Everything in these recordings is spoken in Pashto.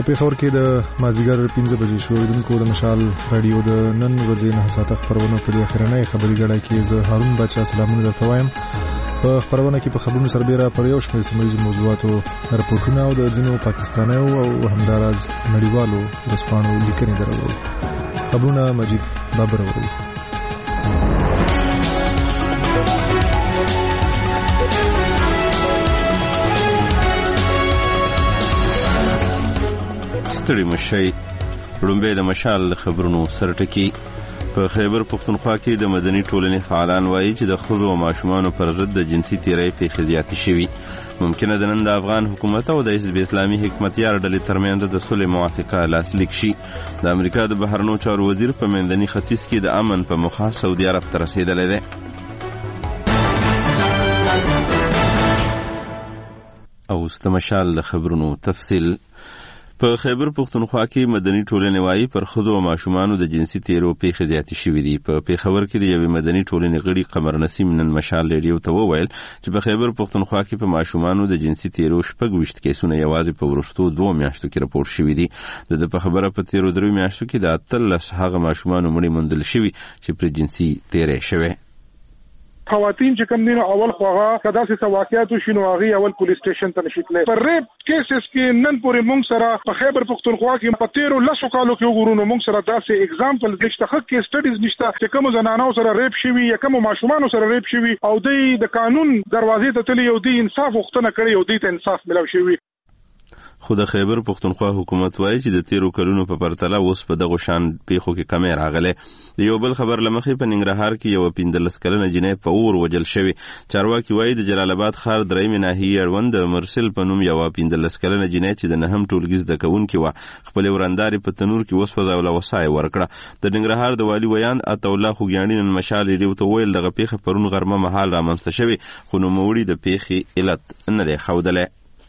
په پیښور کې د مازیګر 15 بجې شو اوریدونکو د مشال رادیو د نن ورځې 9 ساعته خبرونه په دې اخرنۍ خبري غړای کې زه هارون بچا سلامونه درته وایم. په خبرونه کې په خبرونو سربېره پر یو شمېر سیمه موضوعاتو راپورټونه او د ځینو پاکستانیو او همداراز نړیوالو ورځپاڼو لیکنې درلودې. خبرونه مجید بابر اوري. ستړي مشي لومبه د مشال خبرونو سرټکی. په خیبر پختونخوا کې د مدني ټولنې فعالان وایي چې د ښځو او ماشومانو پر ضد د جنسي تیرۍ پیښې زیاتې شوي. ممکنه ده نن د افغان حکومت او د حزب اسلامي حکمتیار ډلې ترمنځ د صلح موافقه لاسلیک شي. د امریکا د بهرنیو چارو وزیر په منځني ختیځ کې د امن په موخه سعودي عرب ته رسېدلی دی. او استمشال د خبرونو تفصیل. په خیبر پختونخوا کې مدني ټولنې وایي پر ښځو او ماشومانو د جنسي تیرو پیښې زیاتې شوي دي. په پیښور کې د یوې مدني ټولنې غړي قمر نسیم نن مشال ریډیو ته وویل چې په خیبر پختونخوا کې په ماشومانو د جنسي تیرو 26 کیسونه یوازې په وروستو 2 میاشتو کې راپورټ شوي دي. د په خبره په تیرو 3 میاشتو کې د 13 هغه ماشومانو مړي موندل شوي چې پر جنسي تیرې شوي. خواتین چې کوم دینو اول خوغه کدا سه واقعیت شنو هغه اول پولیس سټیشن ته نشیتله. پر ریپ کیسز کې نن پورې مونږ سره په خیبر پختونخوا کې په 13 کالو کې وګورونو مونږ سره داسې اگزامپل نشته، حق کې سټډیز نشته چې کوم زنانو سره ریپ شوی یا کوم ماشومان سره ریپ شوی او د قانون دروازې ته تللی او د انصاف وختونه کړی او د انصاف ملو شوی. خو د خیبر پختونخوا حکومت وایي چې د 13 کلونو په پرتله اوس په دغه شان پیښو کې کمی راغلی. د یو بل خبر لمخې په ننګرهار کې یو 15 کلنه جنۍ په اور وجل شوې. چارواکي وایي د جلال آباد ښار درېمې ناحیې اړوند د مرسل په نوم یو 15 کلنه جنۍ چې د 9 ټولګي زده کوونکې وه خپلې ورندارې په تنور کې وسوځه او له وسه یې ورکړه. د ننګرهار د والي ویاند عطاالله خوږیاڼي نن مشال ریډیو ته وویل دغه پیښه پرون غرمه مهال رامنځته شوې خو نوموړي د پیښې علت نه دی ښودلی.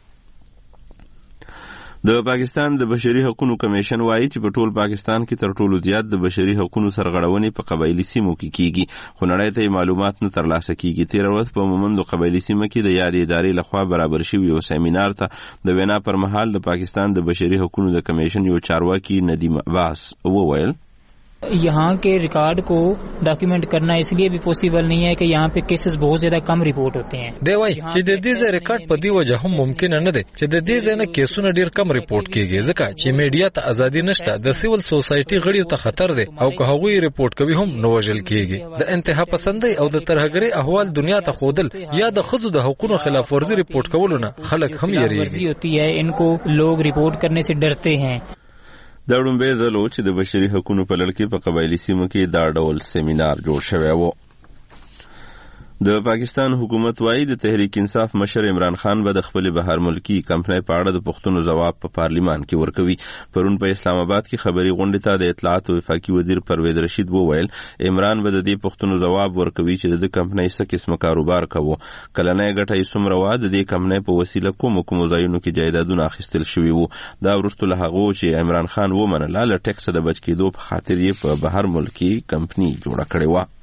د پاکستان د بشري حقوقو کمیشن وایي چې په ټول پاکستان کې تر ټولو زیات د بشري حقوقو سرغړونې په قبایلي سیمو کې کیږي خو نړۍ ته معلومات نه ترلاسه کیږي. تیر ورځ په مومند قبایلي سیمه کې د یادې ادارې لخوا برابر شوی یو سیمینار ته د وینا پر مهال د پاکستان د بشري حقوقو د کمیشن یو چارواکي ندیم عباس وویل यहाँ के रिकॉर्ड को डॉक्यूमेंट करना इसलिए भी पॉसिबल नहीं है कि यहाँ पे केसेस बहुत ज्यादा कम रिपोर्ट होते हैं. देवाई چې د دې ځای ریکارډ په دی وجه هم ممکن نه دی چې د دې ځای نه کیسونه ډیر کم ریپورت کیږي ځکه چې میډیا ته ازادي نشته. د سیول سوسایټي غړیو ته خطر دی او که هغوی ریپورت کوي هم نو وژل کیږي. د انتها پسندۍ او د ترهګرۍ احوال دنیا ته خودل یا د خځو د حقوقو خلاف ورزي ریپورت کولو نه خلک هم یریږي. इनको लोग रिपोर्ट करने से डरते हैं. دا ډومبه ځلو چې د بشري حقوقو په لړ کې په قبایلي سیمو کې دا ډول سیمینار جوړ شوی و. د پاکستان حکومت وایي د تحریک انصاف مشر عمران خان به د خپل بهر ملکی کمپنۍ په اړه د پښتنو جواب په پارلیمان کې ورکوي. پرون په اسلام آباد کې خبري غونډې ته د اطلاعات او وفاقي وزیر پرویز رشید وویل عمران به د دې پښتنو جواب ورکوي چې د کمپنۍ څه قسمه کاروبار کوي، کلنۍ ګټه یې څومره وه، د دې کمپنۍ په وسیله کوم ځایونو کې جایدادونه اخیستل شوي وو. دا وروسته له هغو چې عمران خان ومنله له ټیکس د بچ کېدو په خاطر یې په بهر ملکی کمپنۍ جوړه کړې وه.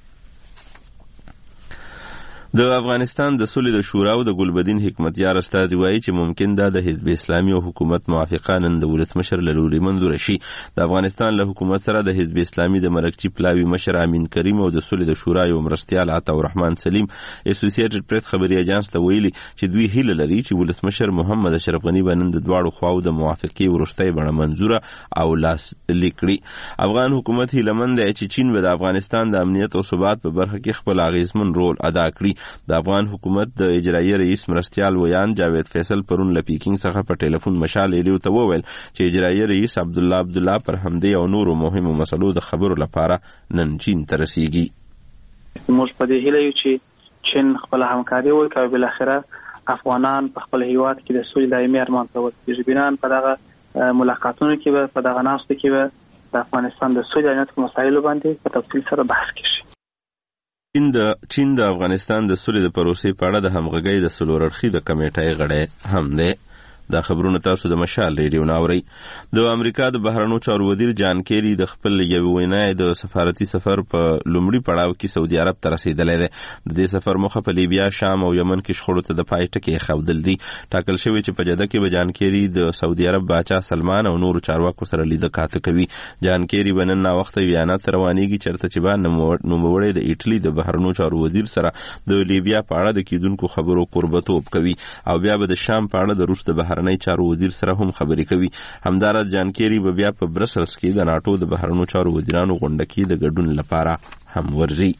د افغانستان د صلح د شورا او د ګلبدین حکمتیار استازي وایي چې ممکن ده د حزب اسلامي او حکومت موافقه نن د ولسمشر له لوري منظور شي. د افغانستان له حکومت سره د حزب اسلامي د مرکزي پلاوي مشر امین کریم او د صلح د شورا یو مرستیال عطاالرحمن سلیم اسوسییټډ پریس خبري اژانس ته ویلي چې دوی هیله لري چې ولسمشر محمد اشرف غنی به نن د دواړو خواو د موافقې وروستۍ بڼه منظوره او لاسلیک کړي. افغان حکومت هیلهمند دی چې چین به د افغانستان د امنیت او ثبات په برخه کې خپل اغیزمن رول ادا کړي. د افغان حکومت د اجرایي رئیس مرستیال ویان جاوید فیصل پرون له پیکینګ څخه په ټلیفون مشال ریډیو ته وویل چې اجرایي رئیس عبدالله پر همدې او نورو مهمو مسلو د خبرو لپاره نن چین ته رسیږي. موږ په دې هیله یو چې چین خپل همکاري وکړي او بالاخره افغانان په خپل هیواد کې د سولې دایمي ارمان ته ورسیږي. بنان په دغه ملاقاتونو کې به په دغه ناستو کې به د افغانستان د سولې امنیت مسایلو باندې په تفصیل سره بحث کیږي. چین د افغانستان د سولې د پروسې په اړه د همغږۍ د څلور اړخیزه کمیټې غړی هم دی. دا خبرونه تاسو د مشال ریډیو ناوري. د امریکا د بهرنیو چارو وزیر جان کیری د خپل یو وینای د سفارتي سفر په لومړي پړاو کې سعودي عرب ته رسیدلی دی. د دې سفر موخه په لیبیا، شام او یمن کې شخړو ته د پای ټکی ایښودل دي. ټاکل شوی چې په جده کې به جان کیری د سعودي عرب باچا سلمان او نورو چارواکو سره لیده کاته کوي. جان کیری به نن ناوخته ویانا ته روانېږي چېرته چې به نوموړی د ایټلي د بهرنیو چارو وزیر سره د لیبیا په اړه د کیدونکو خبرو قربتوب کوي او بیا به د شام په اړه د روس د بهرنی چارو وزیر سره هم خبرې کوي. همداراز جان کیری به بیا په برسلز کې د ناټو د بهرنیو چارو وزیرانو غونډه کې د ګډون لپاره هم ورځي.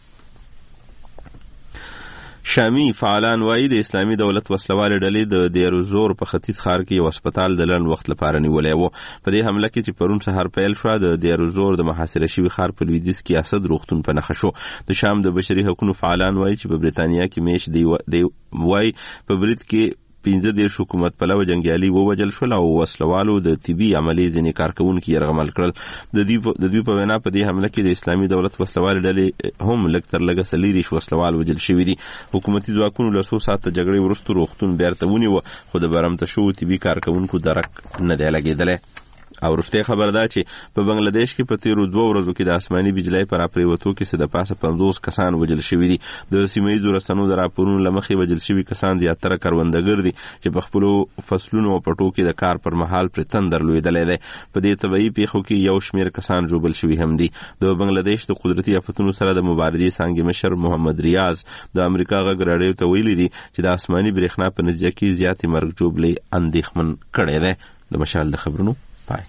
شامی فعالان وایي د اسلامي دولت وسلوالې ډلې د دیروزور په ختیځ ښار کې یو هسپتال د لنډ وخت لپاره نیولی و. په دې حمله کې چې پرون سهار پیل شوه د دیروزور د محاصره شوي ښار په لویدیځ کې اسد روغتون په نښه شو. د شام د بشري حقوقو فعالان وایي چې په بریتانیا کې میاشت دی وایي په برید کې 15 حکومت پلوه جنگیالي ووجل شول او وسلوالو د طبي عملیې ځینې کارکوونکي یرغمل کړل. د دوی په وینا په دې حمله کې د اسلامي دولت وسلوالې ډلې هم لږ تر لږه 40 وسلوال وجل شوي دي. حکومتي ځواکونو له څو ساعته جګړې وروسته روغتون بیرته ونیوه خو د برمته شوو طبي کارکوونکو درک نه دی لګېدلی. او وروستۍ خبر دا چې په بنگلاديش کې په تیرو 2 ورځو کې د آسماني بجلی په راپریوتو کې څه د پاسه 50 کسان وژل شوي دي. د سیمه‌ییزو رسنیو د راپورونو له مخې وژل شوي کسان زیاتره کروندګر دي چې په خپلو فصلونو او پټو کې د کار پر مهال پرې تندر لوېدلی دی. په دې طبیعي پیښو کې یو شمېر کسان ژوبل شوي هم دي. د بنگلاديش د قدرتي آفتونو سره د مبارزې څانګې مشر محمد ریاض د امریکا غږ راډیو ته ویلي دي چې د آسماني برېښنا په نتیجه کې زیاتې مرګ ژوبلې اندېښمن کړی دی. د مشال د خبرونو پای.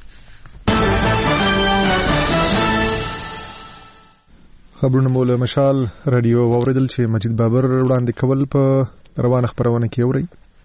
خبرونه مو له مشال رادیو واوریدل چې مجید بابر وړاندې کول په روانه خبرونه کې اوري.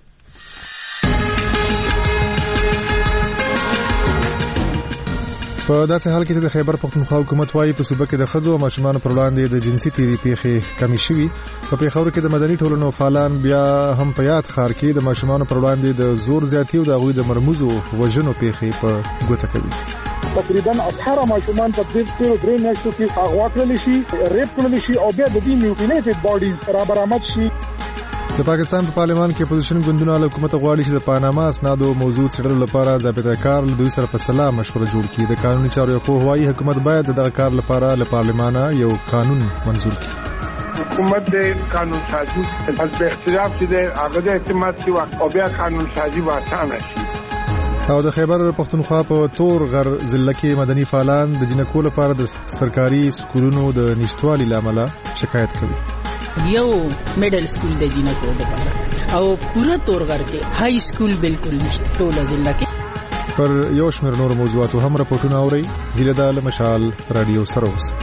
په داسې حال کې چې د خیبر پختونخوا حکومت وايي په صوبه کې د ښځو او ماشومانو پر وړاندې د جنسي تیري پیښې کمې شوي. په پیښور کې د مدني ټولنو فعالان بیا هم په یاد ښار کې د ماشومانو پر وړاندې د زور زیاتی او د هغوی د مرموزو وژنو پیښې په ګوته کوي. تقریبا 18 ماشومان په دې 3 میاشتو کې اغوا کړل شي، ریپ کړل شي او بیا د دې میوټیلیټډ باډیز را برآمد شي. د پاکستان په پارلمان کې اپوزیشن ګوندونه له حکومت غواړي چې د پاناما اسنادو موضوع څېړلو لپاره ضابطه کار له دوی سره په سلا مشوره جوړ کړي. د قانوني چارو په هوایي حکومت باید دغه کار لپاره له پارلمانه یو قانون منظور کړي. حکومت د قانون سازی از به اختلاف چې هغه د اعتماد سی وخت او بیا قانون سازی واسانه شي. او د خیبر پختونخوا په تور غر ضلع کې مدني فعالان د جنکو لپاره د سرکاري سکولونو د نشټوالي لامل شکایت کوي. یو میډل سکول د جنکو لپاره او پورا تور غر کې های سکول بالکل نشته ټول ضلع کې. پر یو شمېر نور موضوعاتو هم راپورټونه اوري. ګیله ده له مشال رادیو سره اوسئ.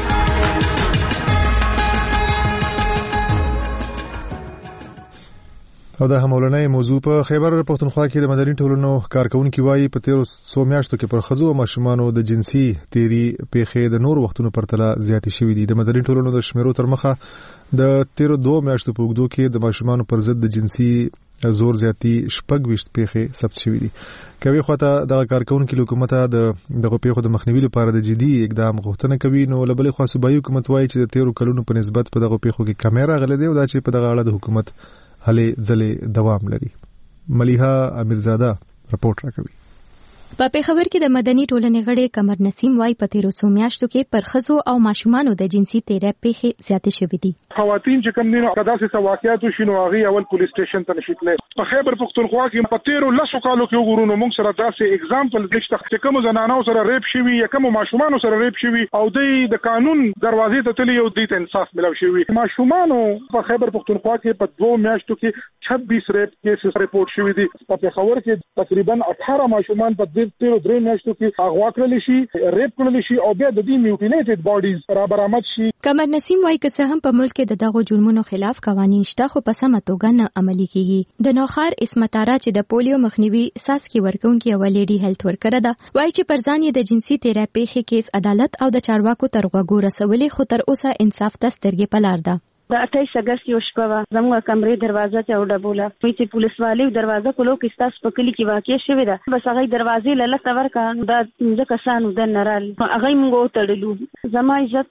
او دا همولنۍ موضوع په خیبر پختونخوا کې د مدني ټولنو کارکونکو وايي په 1300 میاشتو کې پر ښځو او ماشومانو د جنسي تیري پیښې د نور وختونو پرتله زیاتې شوې دي. د مدني ټولنو د شمیرو تر مخه د 13 میاشتو په وګړو کې د ماشومانو پر ضد د جنسي زور زیاتی 26 پیښې ثبت شوې دي. کوي خو ته د کارکونکو حکومت دغه پیښو د مخنیوي لپاره د جدي اقدام غوښتنه کوي. نو لبلې خو صوبایي حکومت وايي چې د 13 کلونو په نسبت په دغه پیښو کې کمیره غلې دی او دا چې په دغه اړه د حکومت هلې ځلې دوام لري. ملیحه امیرزاده رپورټ راکوي. په پیښور کې د مدني ټولنې غړي قمر نسیم وايي په 1300 میاشتو کې پر ښځو او ماشومانو د جنسي تیری پیښې زیاتې شوې دي. خواتین چې کوم دینو قداسه واقعیت شنو هغه اول پولیس سټیشن ته نشیتله. په خیبر پختونخوا کې په 13 کالو کې وګورونو موږ سره داسې اگزامپل دشته چې کوم زنانو سره ریپ شوی یا کوم ماشومانو سره ریپ شوی او د قانون دروازې ته تللی او د انصاف ملو شوی. ماشومانو په خیبر پختونخوا کې په 2 میاشتو کې 26 ریپ کیسز ریپورت شوی دي. په پیښور کې تقریبا 18 ماشومان په 13 میاشتو کې اغوا کړل شي، ریپ کړل شي او بیا د دې میوټیلیټډ باډیز را برآمد شي. قمر نسیم وايي که هم په ملک کې د دغو جرمونو خلاف قوانین شته خو په سمه توګه نه عملي کیږي. د نوخار اسمتاره چې د پولیو مخنیوي ساسکي ورکونکو یو لیډي هیلث ورکر ده وايي چې پر ځان یې د جنسي تیری پیښې کیس عدالت او د چارواکو تر غوږو رسولې خو تر اوسه انصاف ته سترګې په لار ده. د 28 اگست یو شپه زموږ کمرې دروازه ته وډبوله چې پولیس والي دروازه کولو کې تاسو په کلی کې واقع شوی ده. بس هغه دروازې لاله تور کا د ځکه سانو د نرال هغه موږ تړلو. زما عزت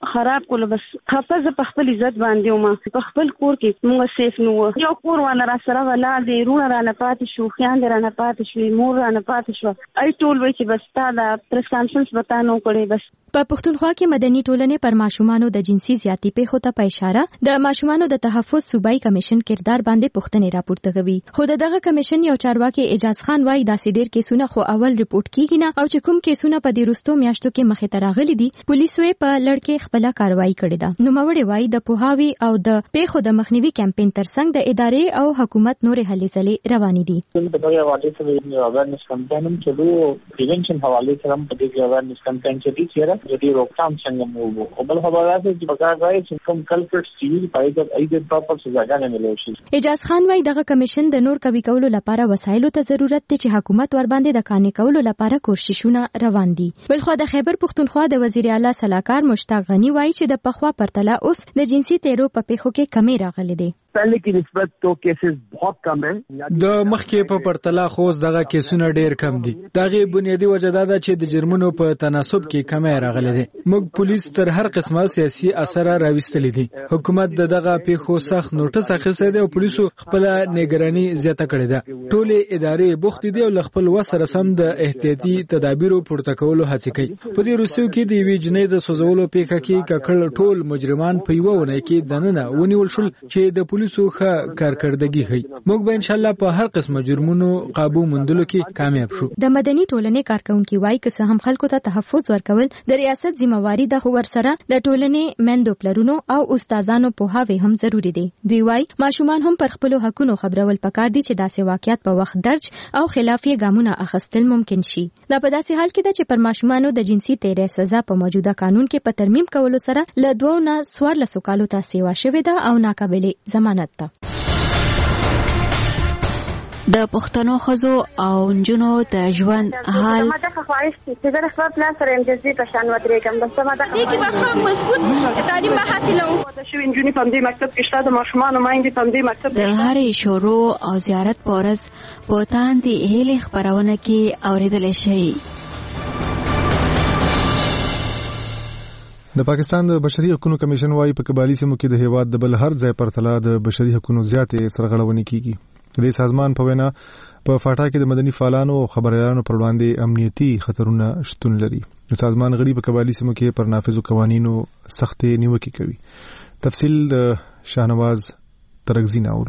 خراب کول. بس خپل په خپل عزت باندې ومه په خپل کور کې موږ سیف نو یو کور والا را سره ولا دی رونه را نه پاتې شو خیان را نه پاتې شو مور را نه پاتې شو ای ټول وای چې بس تا دا پریس کانفرنس وتانو کړي. بس په پښتونخوا کې مدني ټولنې پر ماشومانو د جنسي زیاتی پیښو ته په اشاره د ماشومانو د تحفظ صوبایي کمیشن کردار باندې پوښتنې راپورته کوي. خو دغه کمیشن یو چارواکي اجاز خان وایي داسې ډېر کیسونه خو اول ریپورت کیږي نه او چې کوم کیسونه په دې وروستو میاشتو کې مخې ته راغلي دي پولیسو په لړکې خپل کاروایی کړې ده. نوموړی وایي د پوهاوي او د پیښو د مخنیوي کمپاین ترڅنګ د ادارې او حکومت نورې هلې ځلې روانې دي. په دغه حواله سره اویرنس کمپاین هم چلو پریونشن حواله سره هم په دې اویرنس کمپاین کې دي چې د روکثام څنګه مو او بل خبره ده چې بګا غواړي چې کوم کلپټ سي پایګه ایډ پراپر سزاګانې ملوي شي. اجاز خان وایي دغه کمیشن د نور کوي کولو لپاره وسایلو ته ضرورت دی چې حکومت ور باندې د قانوني کولو لپاره کوششونه روان دي. بلخو د خیبر پښتونخوا د وزیر اعلی صلاحکار مشتاق غنی وایي چې د پخوا پرتله اوس د جنسي تیرو په پیښو کې کمی راغلي دي. پہلے کی نسبت تو کیسز بہت کم ہے. د مخکې په پرتله خو دغه کیسونه ډیر کم دي. دغه بنیادی وجه دا ده چې د جرمونو په تناسب کې کمی راغلي دي. موږ پولیس تر هر قسمه سیاسي اثر راوستل دي. حکومت دغه پیښو سخت نوټس اخیستی دی او پولیسو خپل نگرانی زیاته کړې ده. ټولې ادارې بوخت دي او خپل وسره سم د احتیاطي تدابیرو پورته کولو هڅه کوي. په دې روسیو کې د وی جنې د سوزولو پیښه کې ککړ ټول مجرمان په یو ونه کې دننه ونیول شول چې د پولیسو ښه کارکردګي کوي. موږ به ان شاء الله په هر قسمه جرمونو قابو موندلو کې کامیاب شو. د مدني ټولنې کارکونکو وایي که څه هم خلکو ته تحفظ ورکول د ریاست ذمہواری ده خو ورسره د ټولنې مندو پلرونو او استادانو په هاوی هم ضروری دي. دوی وایي ماشومان هم پر خپل حقونو خبرول پکار دي چې داسې واقعیت په وخت درج او خلاف یې ګامونه اخیستل ممکن شي. دا په داسې حال کې ده چې پر ماشومانو د جنسي تیرې سزا په موجوده قانون کې په ترمیم کولو سره له 2 نه 14 کالو ته سیوا شوې ده او ناقابل ضمانت ده. د پښتنو ښځو او نجونو د ژوند حال ما ته خواهش چې د خپل پلان سره امجزي په شان ودرېږم. بس ما ته دې کې به مضبوط تعلیم به حاصلوم. د شوي نجونې په دې مکتب کې شته د ماشومانو مایندې په دې مکتب د هرې شروع او زیارت په ورځ په تاندې هیلې خپرونه کې اورېدلی شي. د پاکستان د بشري حقوقو کمیشن وايي په قبایلی سیمو کې د هیواد د بل هر ځای پرتله د بشري حقوقو زیاتې سرغړونې کیږي. د سازمان په وینا په فاټا کې د مدني فعالانو او خبريالانو پر وړاندې امنیتي خطرونه شتون لري. د سازمان غړي په قبایلی سیمو کې پر نافذو قوانینو سختې نیوکې کوي. تفصیل د شاهنواز ترغزی ناور.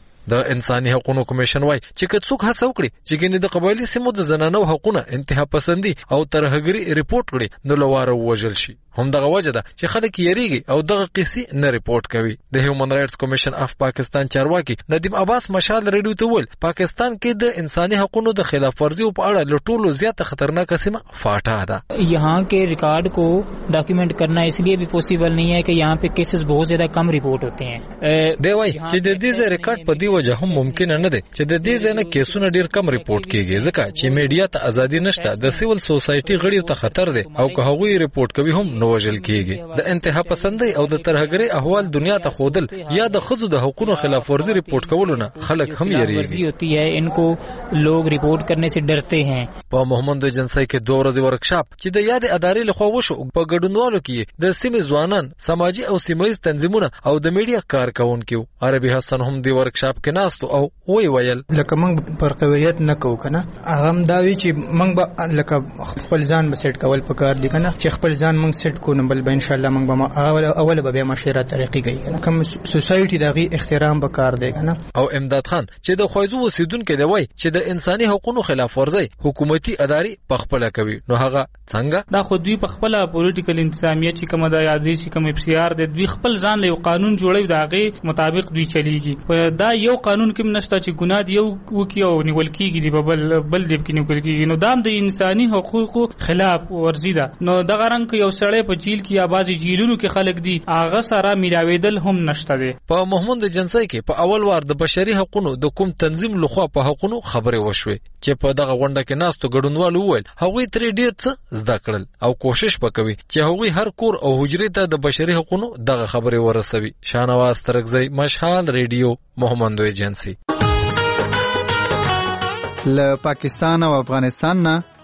د انساني حقوقو کمیشن وایي چې که څوک هڅه وکړي چې ګینه د قبایلی سیمو د زنانو حقوقونه انتها پسندي او ترهګری ریپورت کړي نو لواره وژل شي. هم دغه وجه ده چې خلک یریږي او دغه قصې نه ریپورت کوي. د هیومن رائټس کمیشن اف پاکستان چارواکي ندیم عباس مشال ریډیو ته ویل پاکستان کې د انساني حقوقو د خلاف ورزیو په اړه لټولو زیاته خطرناک سیمه فاټا ده. यहाँ के रिकॉर्ड को डॉक्यूमेंट करना इसलिए भी पॉसिबल नहीं है कि यहाँ पे केसेस बहुत ज्यादा कम रिपोर्ट होते हैं. دی وایي چې د دې ریکارډ په دی وجه هم ممکن نه ده چې د دې ځنه کیسونه ډیر کم ریپورت کیږي ځکه چې میډیا ته ازادي نشته. د سیول سوسایټي غړیو ته خطر ده او که هغوی ریپورت کوي هم نو وژل کیږي. د انتها پسندۍ او د ترهګری احوال دنیا ته خودل یا د خزو د حقوقو خلاف ورزي ریپورت کولونه خلک هم یریږي. होती है इनको लोग रिपोर्ट करने से डरते हैं. په محمد جنسي کې 2 ورځې ورکشاپ چې د یاد ادارې لخوا وشو په ګډونوالو کې د سیمې ځوانان سماجی او سیمایي تنظیمونه او د میډیا کارکونکو عربي حسن هم دی ورکشاپ کې ناستو او ویل لکه موږ پر قویت نه کوو کنه هغه هم دا وی چې موږ به لکه خپل ځان به سیټ کول پکار دي کنه چې خپل ځان موږ سیټ کو نه بل به ان شاء الله موږ به اول به مشوره طریقې کوي کنه کوم سوسایټي دغه احترام وکړ دی کنه. او امداد خان چې د خوځو وسیدونکو دی وای چې د انساني حقوقو خلاف ورزي حکومتي ادارې پخپل کوي نو هغه څنګه دا خو دوی پخپل پولیټیکل انتظامیه چې کومه د یادې چې کوم اف سی آر د دوی خپل ځان له قانون جوړوي دا غي مطابق دوی چلیږي. دا یو قانون کې نشته چې ګناه دی یو وکي او نیول کیږي دی بل دی کې نیول کیږي. نو دام د انساني حقوقو خلاف ورزي ده. نو دغه رنګ یو سړی په جیل کې یا بازي جیلونو کې خلک دي هغه سره میلاویدل هم نشته دی. په محمد جنسي کې په اول وار د بشري حقوقو د کوم تنظیم لخوا په حقوقو خبرې وشوي چې په دغه غونډه کې ناستو ګډونوالو وویل هغوی ترې ډیر څه زده کړل او کوشش وکوي چې هغوی هر کور او حجرې ته د بشري حقوقو دغه خبرې ورسوي. شاهنواز ترغزی مشال ریډیو محمد ایجنسی. له پاکستان او افغانستان نه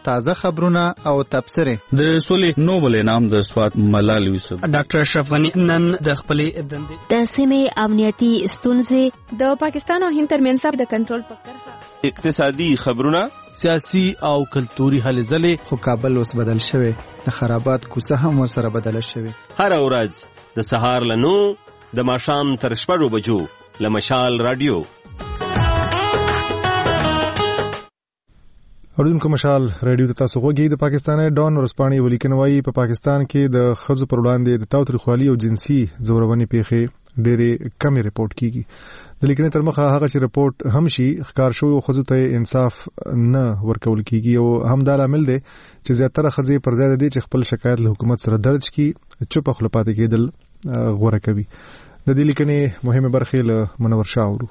تازه خبرونه او تبصره. د سولې نوبل انعام د سوات ملال یوسف. ډاکټر اشرف غنی نن د خپلې دندې د سیمې امنیتي ستونزې، د پاکستان او هند ترمنځ د کنټرول په کرښه، اقتصادي خبرونه، سیاسي او کلتوري هلې ځلې. خو کابل اوس بدل شوی، د خرابات کوڅه هم ورسره بدله شوی. هر ورځ د سهار له 9 د ماښام تر 6 بجو له مشال رادیو. اوریدونکو مشال رادیو ته تاسو غوږی. د پاکستان ډان ورسپانې ولیکنه وايي په پاکستان کې د خزو پر وړاندې د تاوتریخوالي او جنسي زورونې پیښې ډېرې کمې رپورټ کیږي. د لیکنې تر مخه هغه چې رپورټ هم شي ښکار شوی خزو ته انصاف نه ورکول کیږي او هم دا عامل دی چې زیاتره خزې پر ځای دي چې خپل شکایت له حکومت سره درج کړي چوپ خپل پاتې کېدل غوړه کوي. د دې لیکنې مهمه برخه له منور شاورو.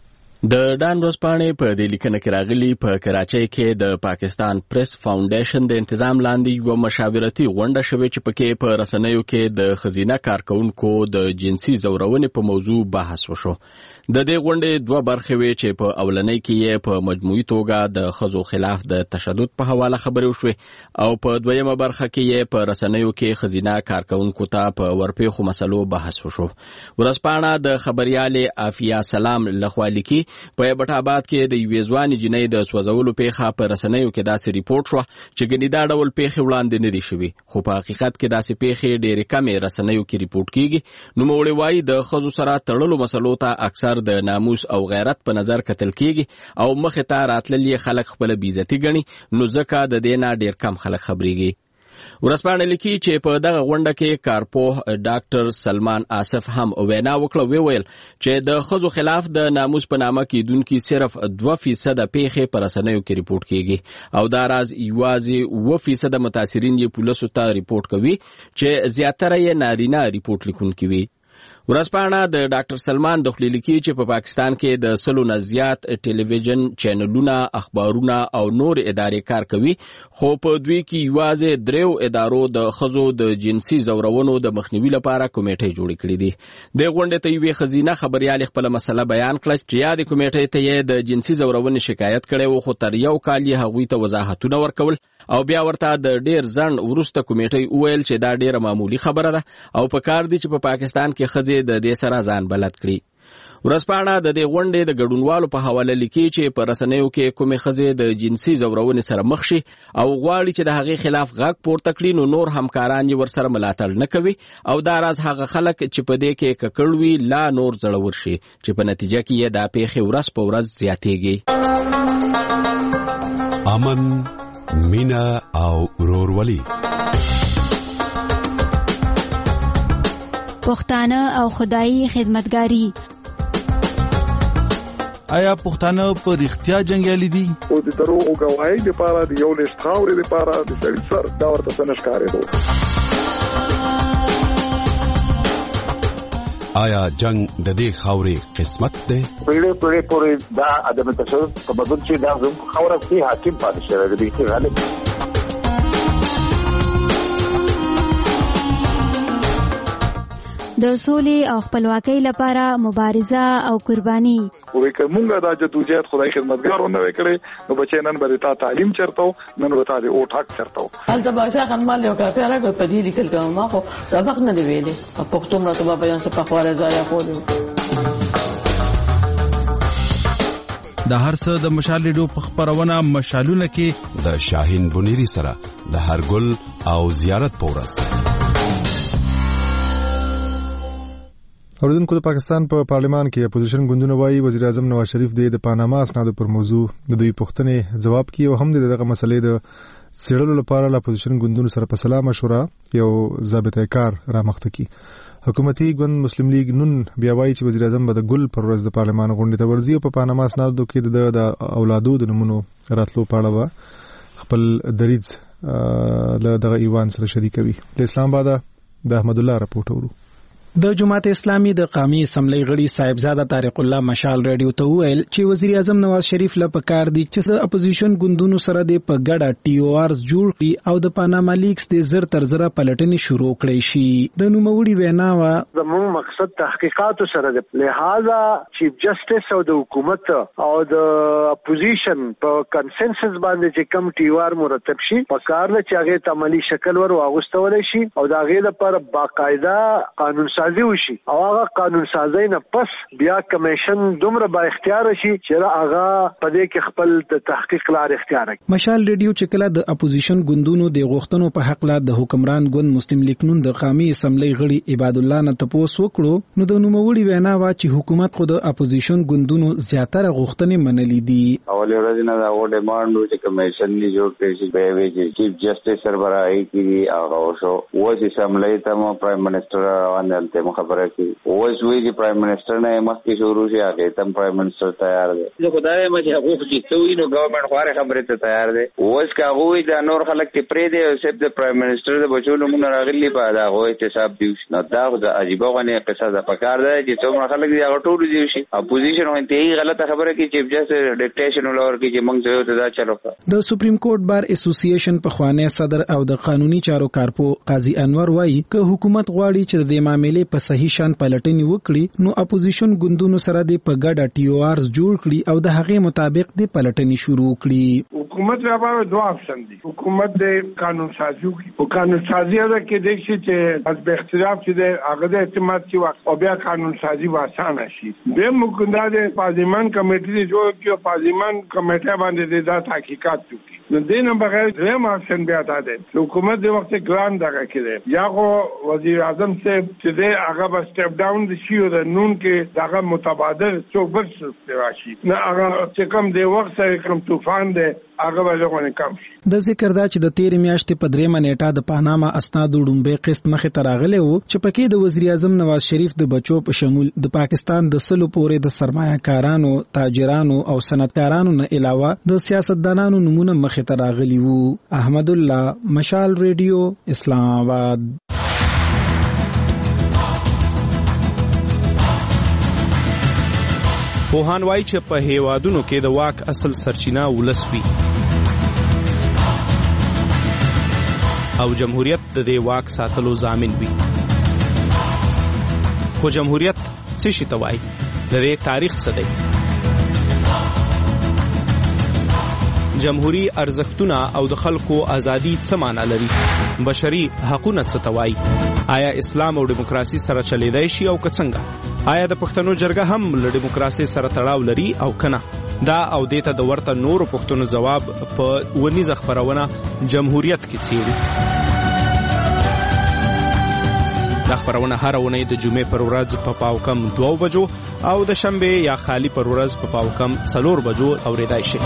د ډان ورځپاڼې په دې لیکنه کې راغلي په کراچۍ کې د پاکستان پریس فاونډیشن د تنظیم لاندې یو مشاورتي غونډه شوې چې پکې په رسنیو کې د خزینه کارکونکو د جنسي زورونې په موضوع بحث وشو. د دې غونډې دوه برخې وې چې په اولنۍ کې یې په مجموعي توګه د خزو خلاف د تشدد په حواله خبرې وشوې او په دویمه برخه کې یې په رسنیو کې خزینه کارکونکو ته په ورپېښو مسلو بحث وشو. ورځپاڼه د خبريالې عافیه سلام لخوا لیکي په بټ آباد کې د یوې ځوانې جنۍ د سوځولو پیښه په رسنیو کې داسې ریپورت شو چې ګنې دا ډول پیښې وړاندې نه دي شوي، خو په حقیقت کې داسې پیښې ډېرې کمې رسنیو کې ریپورت کیږي. نوموړي وایي د ښځو سره تړلو مسلو ته اکثر د ناموس او غیرت په نظر کتل کیږي او مخې ته راتللي خلک خپل بیزتي ګڼي، نو ځکه د دې نه ډېر کم خلک خبرېږي. ورځپاڼه لیکي چې په دغه غونډه کې کارپوه ډاکټر سلمان آصف هم وینا وکړه. ویل چې د ښځو خلاف د ناموس په نامه کېدونکي صرف 2% پیښې په رسنیو کې ریپورټ کیږي او دا راز یوازې 2% متاثرین یې پولیسو ته ریپورټ کوي چې زیاتره یې نارینه ریپورټ لیکونکي وي. ورځپاڼه د ډاکټر سلمان د خپل لیکي چې په پاکستان کې د 100 نه زیات ټلویزیون چینلونه، اخبارونه او نور ادارې کار کوي، خو په دوی کې یوازې 3 ادارو د خزو د جنسي زورونو د مخنیوي لپاره کمیټې جوړې کړې دي. د غونډې ته یوې خزینه خبريال خپل مسله بیان کړه چې یاد کمیټې ته یې د جنسي زورونې شکایت کړي و، خو تر یو کال یې هغوی ته وضاحتونه ورکول او بیا ورته د ډیر ځند ورسته کمیټې وویل چې دا ډیره معمولی خبره ده او په کار دي چې په پاکستان کې خزې د دې سره ځان بلد کړي. ورځپاڼه د دې غونډې د ګډونوالو په حواله لیکي چې په رسنیو کې کومې خزې د جنسي زورونې سره مخ شي او غواړي چې د هغې خلاف غږ پورته کړي، نو نور همکاران یې ورسره ملاتړ نه کوي او دا راز هغه خلک چې په دې کې ککړ وي لا نور زړور شي چې په نتیجه کې یې دا پیښې ورځ په ورځ زیاتېږي. امن، مینا او ورورولي، پښتانه او خدایي خدمتګاری. آیا پښتانه په رښتیا جنگیالي دي؟ او د دروغ گواهی لپاره د یو لښت خاورې لپاره د سړي سر دا ورته څه نشکارېدو. آیا جنگ د دې خاورې قسمت دی؟ پیړې پورې دا عدم تشدد په بدل چې دا زموږ خاوره کې حاکم پاتې شوی دی چې غالب. د سولې او خپلواکۍ لپاره مبارزه او قرباني. وې کومه دا جدوجہد خدای خدمتګارو نه وکړي نو بچی نن به تا تعلیم چرته نن به تا دې او ټاک چرته هلته باشا خنمال یو کافي راغی په دې لیکل کوم ما خو سبق نه دی ویلې په پښتو مرته په بیان څه په خواره ځای خو د هر څه د مشال ریډیو په خبرونه مشالونه کې د شاهین بنيري سره د هرګل او زیارت پورس. اوریدونکو د پاکستان په پارلمان کې اپوزیشن ګوندونه وایي وزیر اعظم نواز شریف د پاناما اسنادو پر موضوع د دوی پوښتنې جواب کړي او هم دغه مسلې د څېړلو لپاره له اپوزیشن ګوندونو سره په سلا مشوره یو ضابطه کار رامخته کړي. حکومتي ګوند مسلم لیگ نن بیا وایي چې وزیر اعظم به د ګل پر ورځ د پارلمان غونډې ته ورځي او په پاناما اسنادو کې د اولادو د نمونو راتلو په اړه خپل دریځ له دغه ایوان سره شریکوي. د اسلام آباد د احمد الله راپورټ ورو. د جماعت اسلامي د قومي اسمبلی غړي صاحبزاده طارق الله مشال رادیو ته ویل چې وزیر اعظم نواز شریف له پکار دي چې د اپوزیشن ګوندونو سره د په ګډه ټي او آرز جوړ کړي او د پاناما لیکس د زر تر زره پلټنې شروع کړي شي. د نوموړي وینا وا زموږ مقصد تحقیقات سره د لہذا چیف جسټس او د حکومت او د اپوزیشن په کنسنسس باندې چې کم ټي او آر مرتب شي پکار له چې هغه عملی شکل ور واغستول شي او د هغه لپاره باقاعده قانون سازي وشي او هغه قانون سازي نه پس بیا کمیشن دومره با اختیار شي چې هغه په دې کې خپل د تحقیق لار اختیار کړي. مشال ریډیو چې کله د اپوزیشن ګوندونو د غوښتنو په حق لا د حکمران ګوند مسلم لیگ نون د قومي اسمبلی غړي عباد الله نه تاسو وکړو نو د نوموړي وینا وا چې حکومت خو د اپوزیشن ګوندونو زیاتره غوښتنې منلې دي. اول ورځ نه دا و ډیماند چې کمیشن نه جوړ کړي چې به وی چې چیف جسټس سربراهي کړي هغه شو و چې اسمبلی ته پرایم منسٹر روان ته خبره کی اوس وی چې پرایم منسٹر نه مخکې شروع شي هغه تم پرایم منسٹر تیار دی. زه خدای مې هغه چې څوی نو ګورنمنت خواره خبره ته تیار دی. اوس کا هغه د نور خلک ته پرې دی او سب د پرایم منسٹر د بچولو مونږ راغلی په دا هغه احتساب دی نو دا د عجیب غنه قصه ده پکار دی چې څومره خلک دی هغه ټول دی شي اپوزیشن وایي ته غلطه خبره کی چیف جسټس ډیکټیشن ولور کی چې مونږ ته دا چلو. د سپریم کورټ بار اسوسییشن په خوانه صدر او د قانوني چارو کارپو قاضي انور وایي ک حکومت غواړي چې د معاملې په صحیح شان پلټنې وکړي نو اپوزیشن ګوندونو سره د په ګډه ټي او آرز جوړ کړي او د هغې مطابق د پلټنې شروع کړي. حکومت لپاره دوه اپشن دي. حکومت د قانون سازي او قانون سازي هغه کې د شي چې از به اختلاف چې د هغه د اعتماد شي او بیا قانون سازي واسانه شي. به مقنده د پارلیمان کمیټې جوړ کړي او پارلیمان کمیټه باندې د تحقیقات وکړي. نو دینه بغیر دریم اپشن بیا تا ده حکومت د وخت ګران دغه کړي یا خو وزیر اعظم صاحب چې د هغه به سټپ ډاون د شي او د نون کې دغه متبادل څو بل څه راشي نه هغه چې کوم د وخت سره کوم طوفان ده هغه به لغونه کم شي. د ذکر دا چې د 13 میاشتې په 3 نیټه د پاناما اسنادو ډومبه قسط مخې ته راغلی وو چې پکې د وزیر اعظم نواز شریف د بچو په شمول د پاکستان د سلو پورې د سرمایه‌کارانو تاجرانو او صنعتکارانو نه علاوه د سیاستدانانو نمونه مخې ته راغلی وو. احمد الله مشال ریډیو اسلام آباد. پوهان وایي چې په هیوادونو کې د واک اصل سرچینه ولس وي او جمهوریت د دې واک ساتلو ضامن وي. خو جمهوریت څه شي ته وایي؟ د دې تاریخ څه دی؟ جمهوری ارزښتونه او د خلکو ازادي څه معنی لري؟ بشري حقوقونه څه ته وایي؟ آیا اسلام او دیموکراسي سره چلیدای شي او که څنګه؟ آیا د پښتنو جرګه هم له دیموکراسي سره تړاو لري او کنه؟ دا او دیته د ورته نورو پښتنو جواب په ونیزه خبرونه جمهوریت کې څیړي. دا خبرونه هر ونې د جمعې پر ورځ په پاو کم 2 بجو او د شنبه یا خالی پر ورځ په پاو کم 4 بجو اوریدای شي.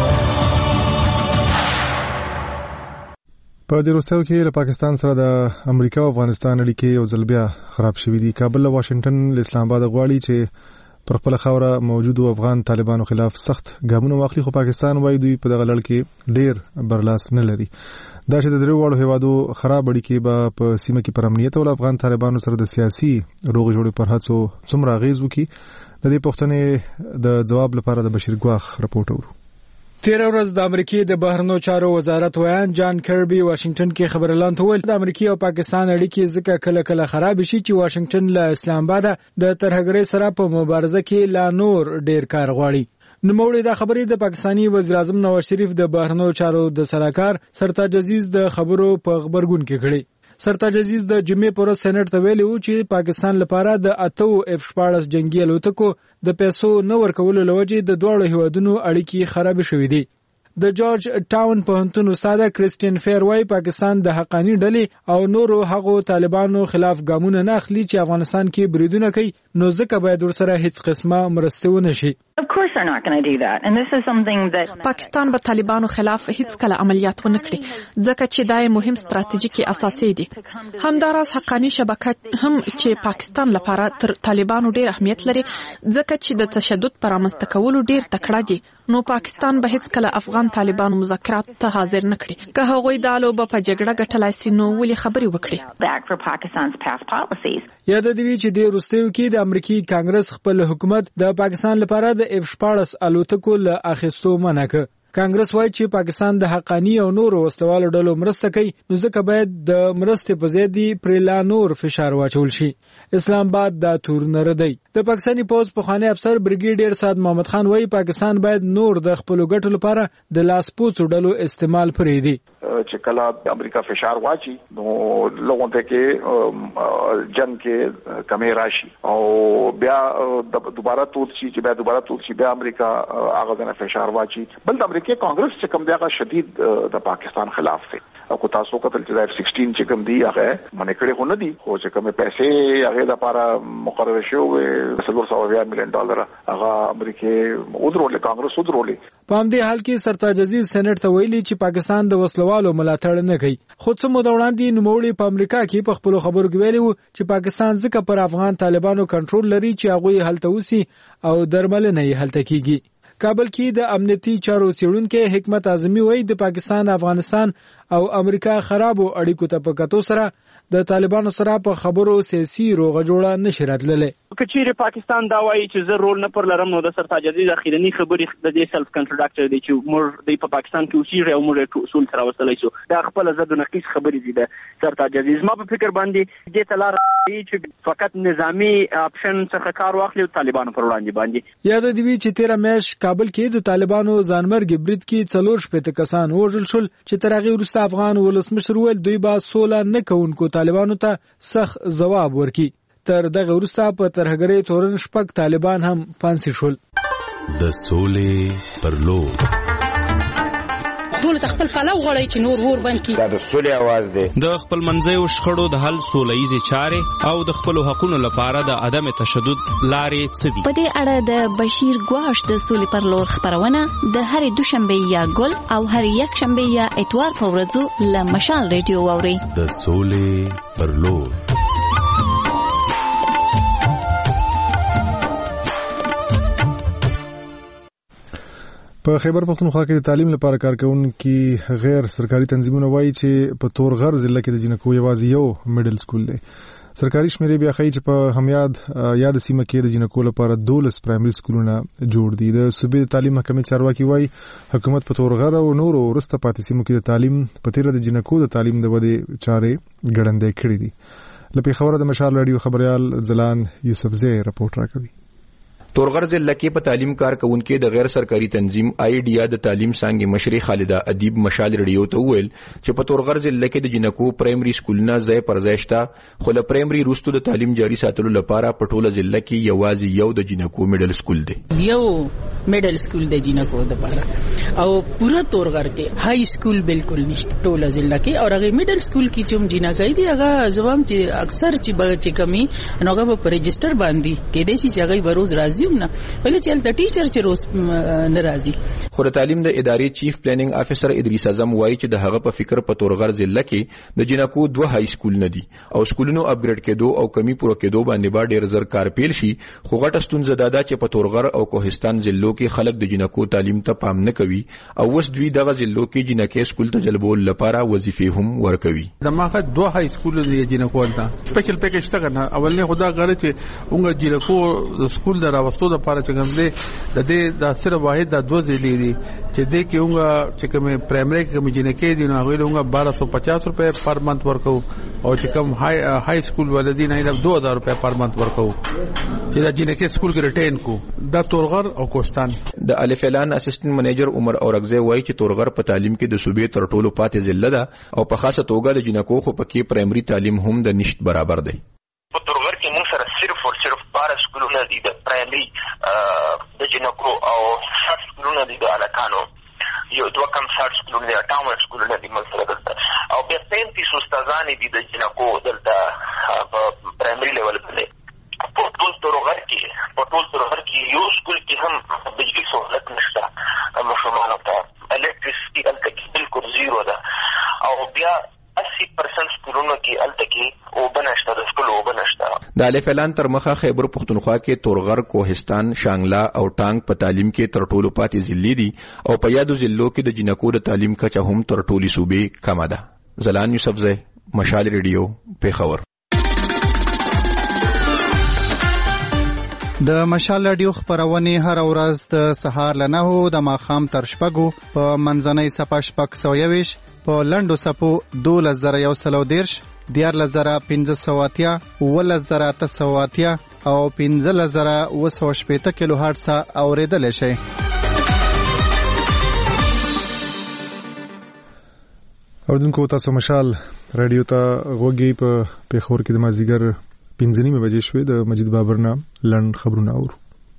په دې وروستیو کې له پاکستان سره د امریکا او افغانستان اړیکې یو ځل بیا خراب شوې دي. کابل له واشنگټن له اسلام آباد غواړي چې پر خپل خاوره موجودو افغان طالبانو خلاف سخت ګامونه واخلي خو پاکستان وایي دوی په دغه لړ کې ډېر برلاس نه لري. دا چې د درې واړو هیوادو خراب اړیکې به په سیمه کې پر امنیت او افغان طالبانو سره د سیاسي روغ جوړې پر هڅو څومره اغیز وکړي د دې پوښتنې د ځواب لپاره د بشیر ګواخ رپورټ اورو. 13 ورځ د امریکای د بهرنیو چارو وزارت ویان جان کربي واشنگټن کې خبر اعلان وکړ د امریکای او پاکستان اړیکې ځکه کله کله خراب شي چې واشنگټن له اسلام آباد د ترهګرۍ سره په مبارزه کې لا نور ډیر کار غواړي. نوموړي دا خبرې د پاکستانی وزیر اعظم نواز شریف د بهرنیو چارو د سلاکار سرتاج عزیز د خبرو په خبرګون کې کړي. سرتاج عزیز د جمعې پر سېنات ته ویلي و چې پاکستان لپاره د 8 F-14 جنگي الوتکو د پیسو نه ورکولو لوجې د دوه هیوادونو اړیکې خراب شوې دي. د جورج ټاون پوهنتون استاد کریسټین فیر وايي پاکستان د حقانی ډلې او نورو هغو طالبانو خلاف ګامونه نه اخلي چې افغانستان کې بریدونه کوي نو ځکه باید ورسره هیڅ قسمه مرسته ونه شي. پاکستان به طالبانو خلاف هیڅ کله عملیات ونه کړي ځکه چې دا مهم ستراتیژیکي اساسي دي. همداراز حقانی شبکه هم چې پاکستان لپاره تر طالبانو ډیر اهمیت لري ځکه چې د تشدد پر رامنځته کولو ډیر تکړه دي. نو پاکستان به هیڅ کله افغان طالبانو مذاکرات ته حاضر نه کړي. که هغوی دا لوبه په جګړه ګټلای سي نو ولې خبرې وکړي. یاد دی چې د روسیې کې د امریکای کانګرس خپل حکومت د پاکستان لپاره د F-14 الوتکو له اخیستو منع کړ. کانګرس وایي چې پاکستان د حقانی او نورو وسلوالو ډلو مرسته کوي نو ځکه باید د مرستې په ځای دی پر لا نور فشار واچول شي. اسلام آباد دا تور نه ردی. د پاکستاني پوز پخوانی افسر بریګیډیر سعد محمد خان وایي پاکستان باید نور د خپل ګټو لپاره د لاسپوڅو ډلو استعمال پرېږدي. چې کله امریکا فشار واچي نو لوګون ته کې جنگ کې کمی راشي او بیا دوباره توت شي بیا امریکا هغه نه فشار واچي. بل د امریکای کانګرس چې کوم دی هغه شدید د پاکستان خلاف دی او کو تاسو کتل چې F-16 چې کوم دی هغه منې کړي خو نه دي خو چې کوم پیسې هغه د لپاره مقرره شوی $420 مليون هغه امریکای ودرولې کانګرس ودرولې. په همدې حال کې سرتاج عزیز سېنات ته ویلي چې پاکستان د وسلوالو ملاتړ نه کوي. خو څه مو وړاندې نوموړي په امریکا کې په خپل خبرو کې ویلي وو چې پاکستان ځکه پر افغان طالبانو کنټرول لري چې هغه هلته وسی او درملنه یې هلته کیږي. کابل کې د امنیتي چارو څېړونکو حکمت اعظمي وایي د پاکستان افغانستان او امریکا خرابو اړیکو ته په کتو سره د طالبانو سره په خبرو سیاسي روغه جوړه نشي راتللی. کچېره پاکستان دا وایي چې زه رول نه پر لرم نو د سرتاج عزیز اخیرنی خبرې د دې سلف کنټراډکټر دی چې موږ د پاکستان کې اوسېږو او موږ اصول سره وصلای شو. دا خپل زده نقیص خبرې دي د سرتاج عزیز. ما په فکر باندې دې تلار چې فقط نظامی اپشن څخه کار واخلي او طالبانو پر وړاندې باندې. یاد دی چې 13 میش کابل کې د طالبانو ځانمرګ برید کې 4 کسان وژل شول چې تر هغه وروسته افغان ولسمشر ویل دوی با سوله نه کوونکو طالبانو ته سخت جواب ورکړي. تر دغه وروسته په ترهګرۍ تورن شپږ طالبان هم پانسي شول. د سولې پر لور ټول خپل پلو غړی چې نور ور بند کی. دا د سولې आवाज دی. د خپل منځیو شخړو د حل سولهیزې چارې او د خپل حقوقو لپاره د عدم تشدد لارې څه دي. په دې اړه د بشیر ګواش د سولې پر لور خبرونه د هرې دوشنبه یا ګل او هرې یک شنبه یا اتوار په ورځو له مشال ریډیو واوري. د سولې پر لور په خیبر پختونخوا کې د تعلیم لپاره کارکونکي غیر سرکاري تنظیمونه وایي چې په تورغر ضلع کې د جنکو یوازې یو میډل سکول دی. سرکاري شمیرې بیا ښیي چې په همیاد یاد سیمه کې د جنکو لپاره 12 پرایمري سکولونه جوړ دي. د صوبې تعلیم محکمې چارواکي وایي حکومت په تورغر او نورو ورسته پاتې سیمو کې د تعلیم په تیره د جنکو د تعلیم د ودې چارې ګړندې کړې دي. لپاره خبره د مشال رادیو خبريال زلان یوسفزی رپورټ راکوي. تورغر ضلع کې په تعلیم کارکونکو د غیر سرکاري تنظیم آیډیا د تعلیم څنګه مشري خالده ادیب مشال رډیو ته ویل چې په تورغر ضلع کې د جنکو پرایمري سکولونه ځای پر ځای شته خو له پرایمري روستو د تعلیم جاري ساتلو لپاره په ټوله ضلع کې یوازې یو د جنکو میډل سکول دی. یو میډل سکول د جنکو لپاره او پورا تورغر کې های سکول بالکل نشته ټوله ضلع کې او هغه میډل سکول کې چې جنکای دی هغه زوام چې اکثر چې کمی نوغه په رجستر باندې کې دي چې هغه وروز راځي نه ولې چې د ټیچر چې روز ناراضي. خو د تعلیم د ادارې چیف پلانینګ افیسر ادریس اعظم وایي چې د هغه په فکر په تورغر ضلع کې د جنکو 2 های سکول نه دي او سکولونو اپګریډ کېدو او کمی پوره کېدو باندې با ډیر زر کار پیل شي. خو غټه ستونزه دا چې په تورغر او کوهستان ضلعو کې خلک د جنکو تعلیم ته پام نه کوي او وس دوی دغه ضلعو کې جنکې سکول ته جلبول لپاره وظیفې هم ورکوي. دماغه 2 های سکول دی جنکو ته سپیشل پیکیج ته کنه اولنه خدا غره چې اونګه جنکو سکول دراوستو د پاره چې کوم دی د دې د صرف واحد د 2 ضلع دي چې دې کې اونګه چې کوم پرایمري کې جنکې دي نو هغه اونګه 1250 روپے پر منث ورکو او چې کوم های سکول ولدي نه 2000 روپے پر منث ورکو چې د جنکې سکول کې ریټین کو د تورغر او کوستان. د الف اعلان اسسټنټ منیجر عمر اورغزه وایي چې تورغر په تعلیم کې د صوبې تر ټولو پاتې ضلع ده او په خاصه توګه د جنکو خو پکې پرایمري تعلیم هم د نشټ برابر دی. په تورغر کې موږ سره صرف 12 سکولونه دي د پرایمري د جنکو او 60 سکولونه دي د الکانو یو 2 کم 60 سکولونه دي 58 سکولونه دي موږ سره دلته او بیا 35 استادان دي د جنکو دلته په پرایمري لیول باندې. په ټول تورغر کې یو سکول کې هم د الف اعلان تر مخه خیبر پختونخوا کې تورغر، کوهستان، شانګلا او ټانګ په تعلیم کې تر ټولو پاتې ضلع دي او په یادو ضلعو کې د جنکو د تعلیم کچه هم تر ټولي صوبې کمه ده. زلان یوسفزی، مشال ریډیو، پیښور. د مشال رادیو خبرونه هر ورځ د سهار له 9 د ماښام تر 6 په منځنۍ صفه 620 په لنډو صفو 2130 14580 11880 او 15980 کیلو هرتز اوریدل شي. اوردونکو تاسو مشال رادیو ته غوږی په پیښور کې د مازیګر 5:30 بجې شوې. د مجید بابر نه لنډ خبرونه اورو.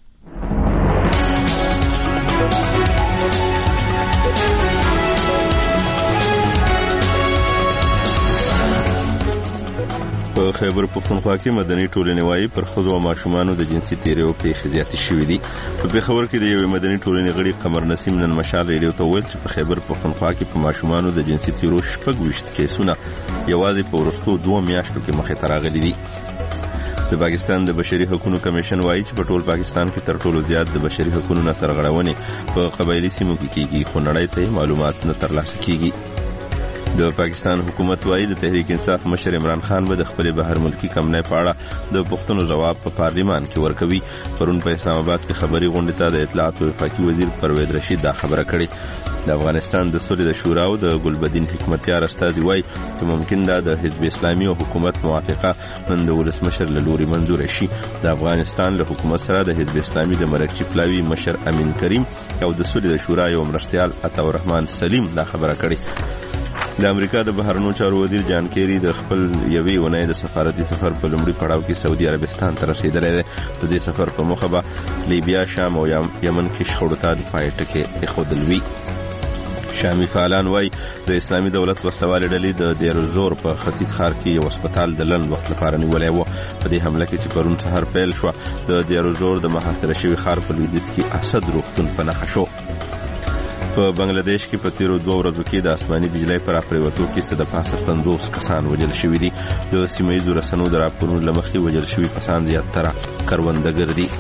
په خیبر پختونخوا کې مدني ټولنې وايي پر ښځو او ماشومانو د جنسي تیریو پیښې زیاتې شوې دي. په پیښور کې د یوې مدني ټولنې غړي قمر نسیم نن مشال ریډیو ته وویل چې په خیبر پختونخوا کې په ماشومانو د جنسي تیرو 26 کیسونه یوازې په وروستو 2 میاشتو کې مخې ته راغلي دي. د پاکستان د بشري حقوقو کمیشن وايي چې په ټول پاکستان کې تر ټولو زیات د بشري حقوقو نه سرغړونې په قبایلی سیمو کې کیږي، خو نړۍ ته معلومات نه ترلاسه کیږي. د پاکستان حکومت وايي د تحریک انصاف مشر عمران خان به د خپل بهر ملکی کمنۍ په اړه د پښتنو جواب په پارلیمان کې ورکوي. پرون په اسلام آباد کې خبري غونډه ته د اطلاعات او وفاقي وزیر پرویز رشید دا خبره کړې. د افغانستان د سولې د شورا او د ګلبدین حکمتیار استازي وايي چې ممکن دا د حزب اسلامي او حکومت موافقه نن د ولسمشر له لوري منزور شي. د افغانستان له حکومت سره د حزب اسلامي د مرکزي پلاوي مشر امین کریم او د سولې د شورا یو مرستیال عطا الرحمن سلیم دا خبره کړې. د امریکا د بهرنیو چارو وزیر جان کیری د خپل یوې ونې د سفارتي سفر په لومړي پړاو کې سعودي عربستان ته رسیدلی دی. د دې سفر په موخه به لیبیا، شام او یمن کې شخړو ته د پای ټکی ایښودل وي. شامي فعالان وايي د اسلامي دولت وسلوالې ډلې د دیروزور په ختیځ ښار کې یو هسپتال د لنډ وخت لپاره نیولی و. په دې حمله کې چې پرون سهار پیل شوه د دیروزور د محاصره شوي ښار په لویدیځ کې اسد روغتون په نښه شو. په بنگلاديش کې په تیرو 2 ورځو کې د آسماني بجلی پر راپریوتو کې څه د پاسه 50 کسان وژل شوي دي. د سیمه‌ییزو رسنیو د راپورونو له مخې وژل شوي کسان زیاتره کروندګر دي.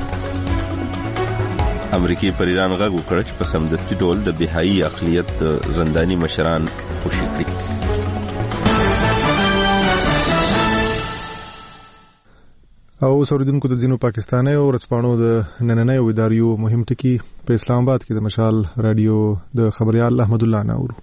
امریکای پر ایران غږ وکړ چې په سمدستي ډول د بهایي اقلیت زنداني مشران خوشي کړي. او سوریدونکو د ځینو پاکستاني او رسپانو د نننۍ اداریو مهم ټکی په اسلام آباد کې د مشال رادیو د خبريال احمد الله نور.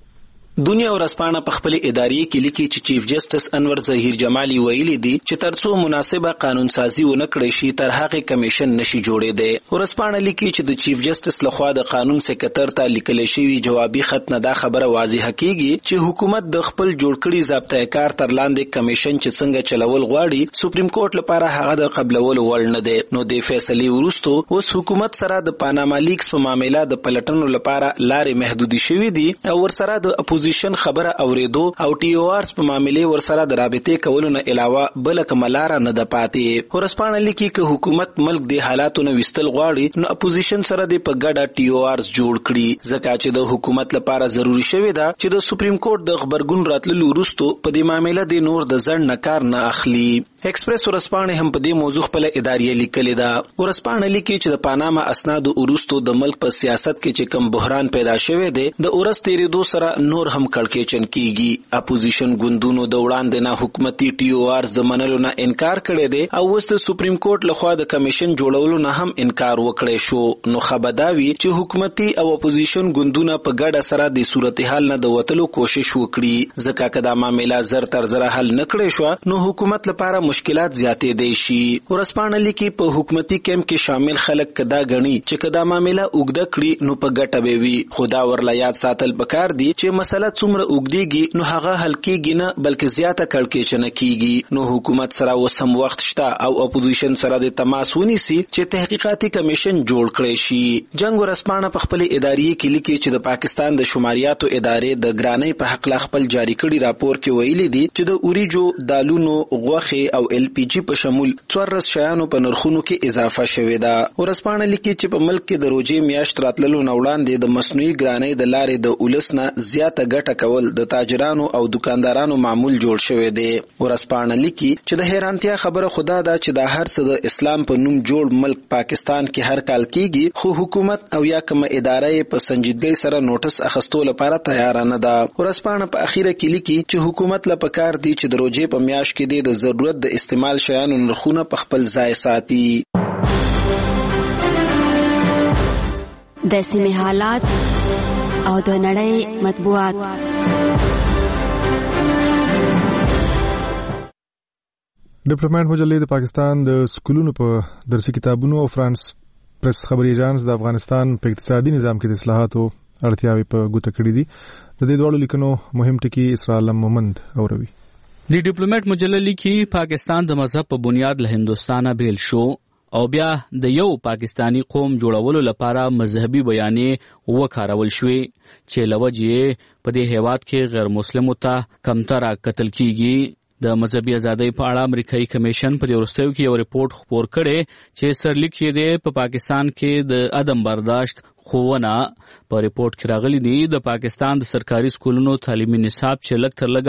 دنیا ورځپاڼه په خپل ادارې کې لیکي چې چیف جسټس انور ظهیر جمالي ویلي دي چې ترڅو مناسبه قانون سازي ونه کړي شي تر هغه کمیشن نشي جوړېده. ورځپاڼه لیکي چې د چیف جسټس لخوا د قانون سکرټر ته لیکل شوی جوابي خط نه دا خبره واضحه کیږي چې حکومت د خپل جوړ کړي ضابطه کار تر لاندې کمیشن چې څنګه چلول غواړي سپریم کورټ لپاره هغه د قبلولو وړ نه دی. نو د فیصلې وروسته اوس حکومت سره د پاناما لیکس په معاملې د پلټنو لپاره لارې محدودي شوې دي او ورسره د اپوزیشن خبره اوریدو او ټي او آرز په معاملې ورسره د رابطې کولو نه علاوه بل کوم لار نه د پاتې. ورسپانه لیکي چې حکومت ملک د حالاتو نه وستل غواړي نو اپوزیشن سره د په ګډه ټي او آرز جوړ کړي ځکه چې د حکومت لپاره ضروری شوی دا چې د سپریم کورټ د خبرګون راتللو وروسته په دې معاملې د نور د ځړ نه کار نه اخلي. ایکسپریس ورسپانه هم په دې موضوع خپل ادارې لیکلې ده. ورسپانه لیکي چې د پاناما اسناد وروسته د ملک په سیاست کې چې کم بحران پیدا شوی دی د اورس تیریدو سره نور هم کړکېچن کیږي. اپوزیشن ګوندونو د وړاندې نه حکومتي ټي او آرز د منلو نه انکار کړی دی او اوس د سپریم کورټ لخوا د کمیشن جوړولو نه هم انکار وکړی شو. نو خبرداوي چې حکومتي او اپوزیشن ګوندونه په ګډه سره د صورتحال نه د وتلو کوشش وکړي ځکه کدا معاملې زر تر زر حل نکړي شو نو حکومت لپاره مشکلات زیاتې دي شي. ورسپانه لیکي په حکومتي کیمپ کې شامل خلک کدا غني چې کدا معاملې وګړه کړي نو په ګټه به وي. خدا ورلا یاد ساتل پکار دي چې مسله څومره وګديږي نو هغه حل کیږي نه بلکې زیاته کړکېچنه کیږي. نو حکومت سره وسم وخت شته او اپوزیشن سره د تماس ونیسي چې تحقیقاتي کمیشن جوړ کړي شي. جنگ ورسپانه په خپل ادارې کې لیکي چې د پاکستان د شماریاتو ادارې د ګرانۍ په حق لا خپل جاری کړي راپور کې ویلي دي چې د اوریجو دالونو غوخه او LPG په شمول 14 شیانو په نرخونو کې اضافه شوې ده. ورسپانه لیکي چې په ملک کې د روزي میاشت راتللو نه وړاندې د مصنوعي ګرانۍ د لارې د اولسنه زیاته ګټه کول د تاجرانو او دکاندارانو معمول جوړ شوی دی. ورسپانه لیکي چې د حیرانتیا خبره خدا ده چې دا هر څه د اسلام په نوم جوړ ملک پاکستان کې هر کال کیږي، خو حکومت او یا کومه اداره په سنجیدګۍ سره نوټس اخستو لپاره تیار نه ده. ورسپانه په اخیره کې لیکي چې حکومت له پکار دی چې د روزي په میاشت کې د ضرورت د استعمال شیانو نرخونه په خپل ځای ساتي. د سیمې حالات او د نړۍ مطبوعات. ډیپلوماټ مجلې د پاکستان د سکولونو په درسي کتابونو او فرانس پریس خبري ایجانس د افغانستان په اقتصادي نظام کې د اصلاحاتو اړتیاوې په ګوته کړې دي. د دې ډول لیکنو مهم ټکی اسرائیل مومند اوروي. د ډیپلوماټ مجله لیکي پاکستان د مذهب په بنیاد له هندوستانه بیل شو او بیا د یو پاکستانی قوم جوړولو لپاره مذهبي بیانې وکارول شوې چې لوجې په دې هیواد کې غیر مسلمو ته کمتره قتل کیږي. د مذهبي ازادۍ په اړه امریکایي کمیشن په دې وروستیو کې یو ریپورت خپور کړی چې سرلیک یې دی په پاکستان کې د عدم برداشت خوونه. په ریپورت کې راغلي دي د پاکستان د سرکاري سکولونو تعلیمي نصاب چې لږ تر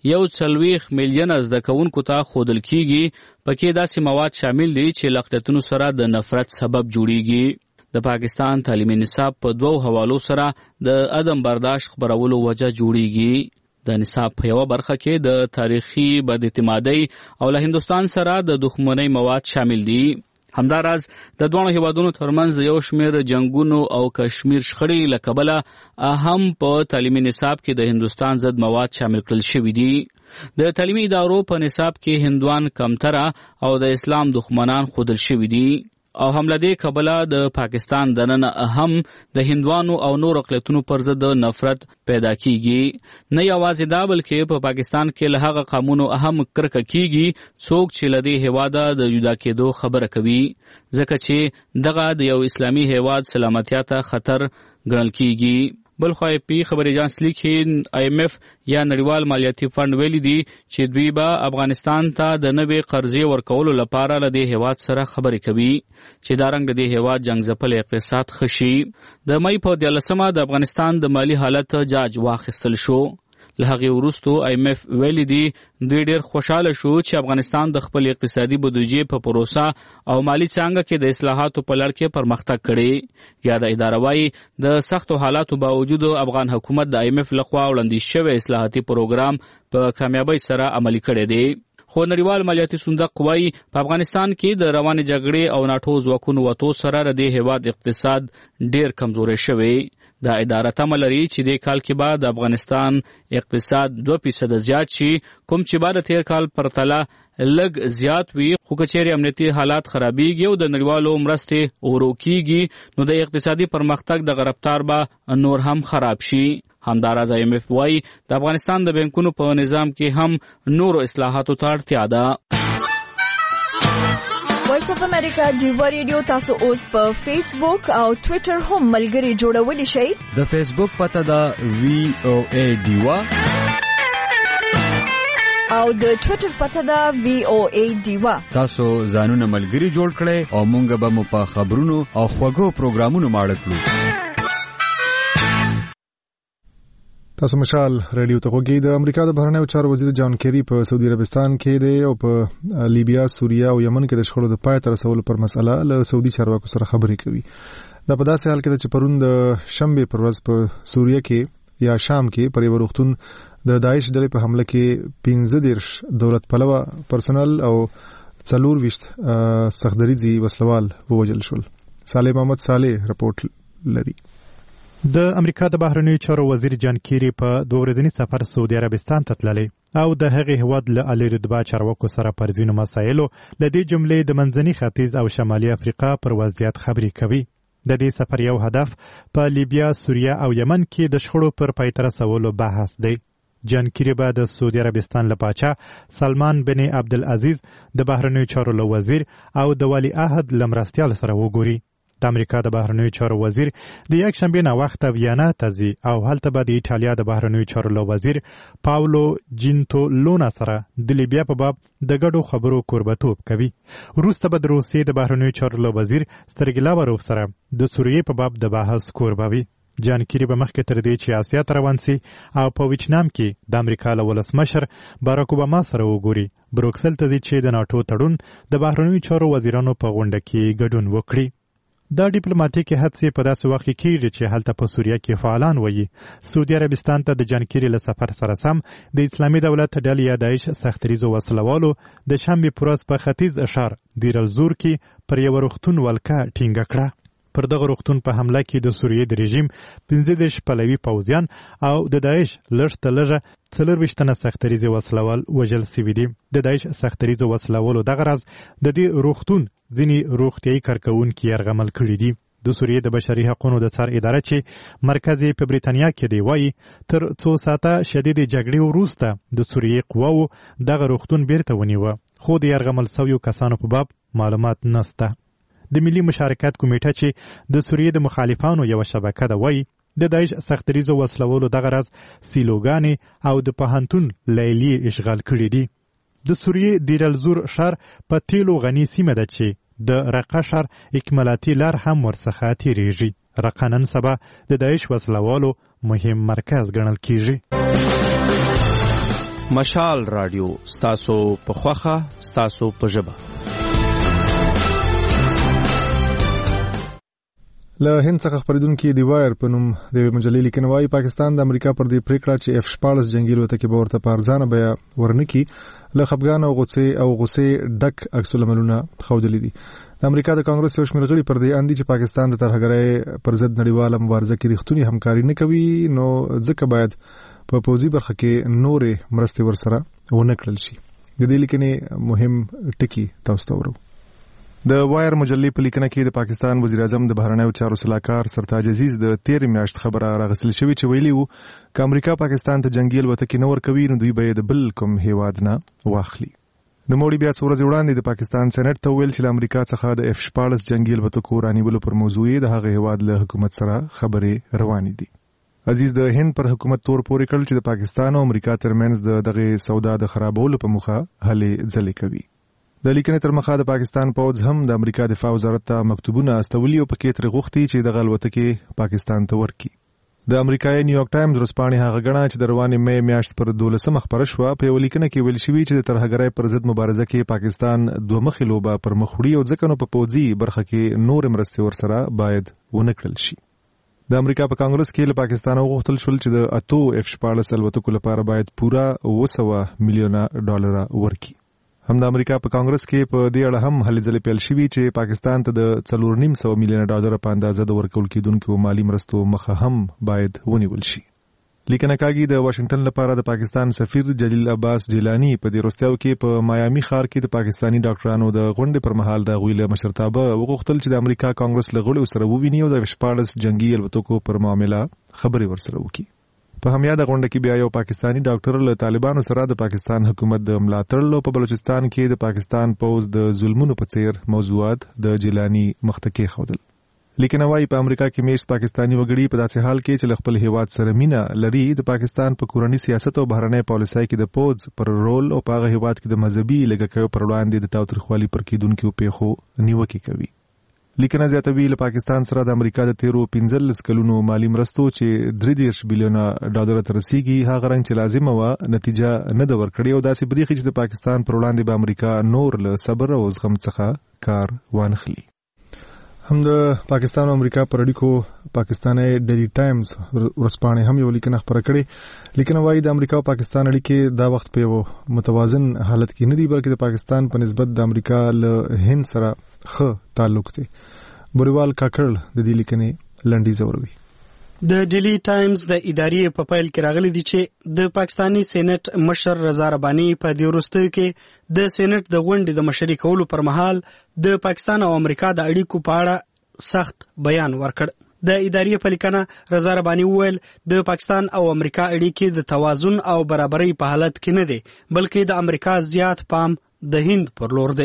لږه 40 میلیونه زده کوونکو ته ښودل کیږي، پکې داسې مواد شامل دي چې له اقلیتونو سره د نفرت سبب جوړیږي. د پاکستان تعلیمي نصاب په دوو حوالو سره د عدم برداشت خبرولو وجه جوړیږي. د نصاب په یو برخه کې د تاریخي بد اعتمادۍ او له هندوستان سره د دښمنۍ مواد شامل دي. همداراز د دوه هیوادونو ترمنځ د یو شمېر جنگونو او کشمیر شخړې له کبله هم په تعلیمي نصاب کې د هندوستان ضد مواد شامل کړل شوي دي. د تعلیمي ادارو په نصاب کې هندوان کمتره او د اسلام دښمنان ښودل شوي دي او هم له دې کبله د پاکستان دننه هم د هندوانو او نور اقلیتونو پر ضد نفرت پیدا کیږي. نه یوازې دا بلکې په پاکستان کې له هغه قومونو هم کرکه کیږي څوک چې له دې هیواده د جدا کېدو خبره کوي، ځکه چې دغه د یو اسلامي هیواد سلامتیا ته خطر ګڼل کیږي. بل خو پی خبري ایجانس لیکي IMF یا نړیوال مالیاتي فند ویلي دي چې دوی به افغانستان ته د نوې قرضې ورکولو لپاره له دې هیواد سره خبرې کوي چې دا رنګ د دې هیواد جنگ ځپل اقتصاد خشي. د مې په 14مه د افغانستان د مالی حالت جاج واخیستل شو. له هغې وروستو IMF ویلي دي دوی ډېر خوشحاله شو چې افغانستان د خپل اقتصادي بودیجې په پروسه او مالی څانګه کې د اصلاحاتو په لړ کې پرمختګ کړی. یا د اداره وایي د سختو حالاتو باوجود افغان حکومت د IMF لخوا وړاندیز شوی اصلاحاتي پروګرام په کامیابۍ سره عملي کړی دی. خو نړیوال مالیاتي صندوق وایي په افغانستان کې د روانې جګړې او ناټو ځواکونو وتو سره د دې هیواد اقتصاد ډېر کمزوری شوی. دا اداره تمه لري چې د کال کې بعد افغانستان اقتصاد 2% زیات شي، کوم چې بعد تیر کال پرتله لږ زیات وي. خو کچېرې امنیتي حالات خرابېږي او د نړیوالو مرستې ورو کیږي نو د اقتصادي پرمختګ د رفتار به نور هم خراب شي. همداراز IMF وايي د افغانستان د بانکونو په نظام کې هم نورو اصلاحاتو ته اړتیا ده. وایس اف امریکا ډیوا ریډیو تاسو اوس په فیسبوک او ټوئیټر هم ملګري جوړولی شئ. د فیسبوک پته ده VOA ډیوا او د ټوئیټر پته ده VOA ډیوا. تاسو ځانونه ملګري جوړ کړئ او مونږ به مو په خبرونو او خوږو پروګرامونو ماړه کړو. تاسو مشال رادیو ته وګورئ. د امریکا د بهرنیو چارو وزیر جان کیری په سعودي عربستان کې دی او په لیبیا، سوریه او یمن کې د شخړو د پای ته رسولو پر مسله له سعودي چارواکو سره خبرې کوي. دا په داسې حال کې چې پرون د شنبه پر ورځ په سوریه کې یا شام کې پر یو روغتون د داعش ډلې په حمله کې 15 دولت پلوه پرسنل او 24 سخدریزي وسلوال ووجل شول. صالح محمد صالح رپورټ لري. د امریکا د بهرنیو چارو وزیر جان کیری په 2 ورځني سفر سعودي عربستان ته تللی او د هغې هیواد له اعلی رتبه چارواکو سره پر ځینو مسایلو له دې جملې د منځني ختیځ او شمالي افریقا پر وضعیت خبرې کوي. د دې سفر یو هدف په لیبیا، سوریه او یمن کې د شخړو پر پای ته رسولو بحث دی. جان کیری به د سعودي عربستان له پاچا سلمان بن عبدالعزیز د بهرنیو چارو له وزیر او د ولی عهد له مرستیال سره وګوري. د امریکا د بهرنیو چارو وزیر د یک شنبه نه وخت ویانا ته ځي او هلته به د ایټالیا د بهرنیو چارو له وزیر پاولو جینتولونا سره د لیبیا په باب د ګډو خبرو کوربتوب کوي. وروسته به د روسیې د بهرنیو چارو له وزیر سرګی لاوروف سره د سوریې په باب د بحث کوربه وي. جان کیری به مخکې تر دې چې آسیا ته روان سي او په ویتنام کې د امریکا له ولسمشر باراک اوباما سره وګوري. بروکسل ته ځي چې د ناتو تړون د بهرنیو چارو وزیرانو په غونډه کې ګډون وکړي. دا ډیپلوماټیکي هڅې په داسې وخت کې کیږي چې هلته په سوریه کې فعالان وایي سعودي عربستان ته د جان کیری له سفر سره سم د اسلامي دولت ډلې یا داعش سختریزو وسلوالو د شنبې پر ورځ په ختیځ اشار دیر الزور کې پر یو روغتون ولکه ټینګه کړه. پر دغه روغتون په حمله کې د سوریې د رژیم 15 پلوي پوځیان او د داعش لږ تر لږه 24 تنه سختریزې وسلوال وژل شوي دي. د داعش سختریزو وسلوالو دغه راز د دې روغتون ځینې روغتیایي کارکوونکي یرغمل کړي دي. د سوریې د بشري حقوقو د څار اداره چې مرکز یې په بریتانیا کې دی وایي تر څو ساعته شدید جګړې وروسته د سوریې قواو دغه روغتون بیرته ونیوه خو د یرغمل شویو کسانو په باب معلومات نشته. د ملي مشارکت کمیټه چې د سوریې د مخالفانو یو شبکه ده وایي د داعش سختریزو وسلوالو دغه راز سیلوګانې او د پوهنتون لیلي اشغال کړي دي. د سوریې دیر الزور ښار په تیلو غني سیمه ده چې د رقه ښار اکمالاتي لار هم ورڅخه تیریږي. رقه نن سبا د داعش وسلوالو مهم مرکز ګڼل کیږي. مشال رادیو ستاسو په خوخه ستاسو په ژبه. له هند څخه خبرېدونکي دی وایر په نوم د مجلې لیکنه وايي پاکستان د امریکا پر دې پریکړه چې F-14 جنگي الوتکې به ورته په ارزانه بیه ورنکي له خپګان او غصې ډک عکس العملونه ښودلي دي. د امریکا د کانګرس یو شمېر غړي پر دې اندي چې پاکستان د ترهګرۍ پر ضد نړیواله مبارزه کې رښتونی همکاري نه کوي نو ځکه باید په پوځي برخه کې نورې مرستې ورسره ونه کړل شي. د دې لیکنې مهم ټکي تاسو ته ورو. د وایر مجلې په لیکنه کې د پاکستان وزیر اعظم د بهرنیو چارو سلاکار سرتاج عزیز د 13 میاشت خبره راغسل شوې چې ویلي وو چې امریکا پاکستان ته جنگي الوتکې نه ورکوي نو دوی به د بل کوم هیواد نه واخلي. نوموړي بیا څو ورځې وړاندې د پاکستان سېنات ته ویل چې امریکا څخه د F-14 جنگي الوتکو رانیولو پر موضوع د هغه هیواد له حکومت سره خبرې روانې دي. عزیز د هند پر حکومت تور پورې کړل چې د پاکستان او امریکا ترمنځ دغه سودا د خرابولو په موخه هلې ځلې کوي. د لیکنې تر مخه د پاکستان پوځ هم د امریکا دفاع وزارت ته مکتوبونه استولي او پکې تر غوښتي چې د الوتکې پاکستان ته ورکړي. د امریکایي نیویارک ټایمز ورځپاڼې هغه غڼه چې د روانې مې میاشت پر 12 خبره شوه په یو لیکنه کې ویل شوی چې د ترهګرۍ پر ضد مبارزه کې پاکستان دوه مخې لوبه پر مخ وړي او ځکه نو په پوځي برخه کې نور مرستې ورسره باید ونه کړل شي. د امریکا په کانګرس کې له پاکستان غوښتل شول چې د اتو F-14 الوتکو لپاره باید پورا 200 میلیونه ډالر ورکړي. هم د امریکا په کانګرس کې په دې اړه هم هلې ځلې پیل شوي چې پاکستان ته د 4.5 میلیونه ډالر په اندازه د ورکول کېدونکو مالی مرستو مخه هم باید ونیول شي. لیکنه کاږي د واشنگټن لپاره د پاکستان سفیر جلیل عباس جیلانی په دې وروستیو کې په مایامي ښار کې د پاکستانی ډاکټرانو د غونډې پر مهال د غوی له مشرتابه وغوښتل چې د امریکا کانګرس له غړو سره وویني او د F-14 جنگي الوتکو پر معامله خبرې ورسره وکړي. په همیاده غونډه کې بیا یو پاکستانی ډاکټر له طالبانو سره د پاکستان حکومت د ملاتړ په بلوچستان کې د پاکستان پوز د ظلمونو په څیر موضوعات د جیلانی مخته کې خودل. لیکنه وايي په امریکا کې میشت پاکستانی وګړي په داسې حال کې چې خپل هیواد سره مینا لري د پاکستان په کورنی سیاست او بهرنۍ پالیسۍ کې د پوز پر رول او په هغه هیواد کې د مذهبي لګښتو پر وړاندې د تاوتریخوالي پر کېدونکو پیښو نیوکه کوي. لیکنه زیاتوي له پاکستان سره د امریکا د 15 کلونو مالی مرستو چې 3 بلیونه ډالر تر رسیدي هغه رنګ چې لازمه و نتیجه نه د ورکړي او داسې بریخي چې د پاکستان پر وړاندې به امریکا نور له صبر او زغم څخه کار وانخلي. هم د پاکستان او امریکا پر اړیکو پاکستاني ډیلی ټایمز ورځپاڼې هم یو لیکنه خبره کړې. لیکنه وايي د امریکا او پاکستان اړیکې دا وخت په یو متوازن حالت کې نه دي بلکې د پاکستان په نسبت د امریکا له هند سره ښه تعلق دی. بوریوال کاکړ د دې لیکنې لنډیز اوروي. د ډیلی ټایمز د ادارې په پیل کې راغلي دي چې د پاکستانی سېنات مشر رضا رباني په دې وروستیو کې د سېنات د غونډې د مشري کولو پر مهال د پاکستان او امریکا د اړیکو په اړه سخت بیان ورکړ. د ادارې په لیکنه رضا رباني وویل د پاکستان او امریکا اړیکې د توازن او برابرۍ په حالت کې نه دي بلکې د امریکا زیات پام د هند پر لور دی.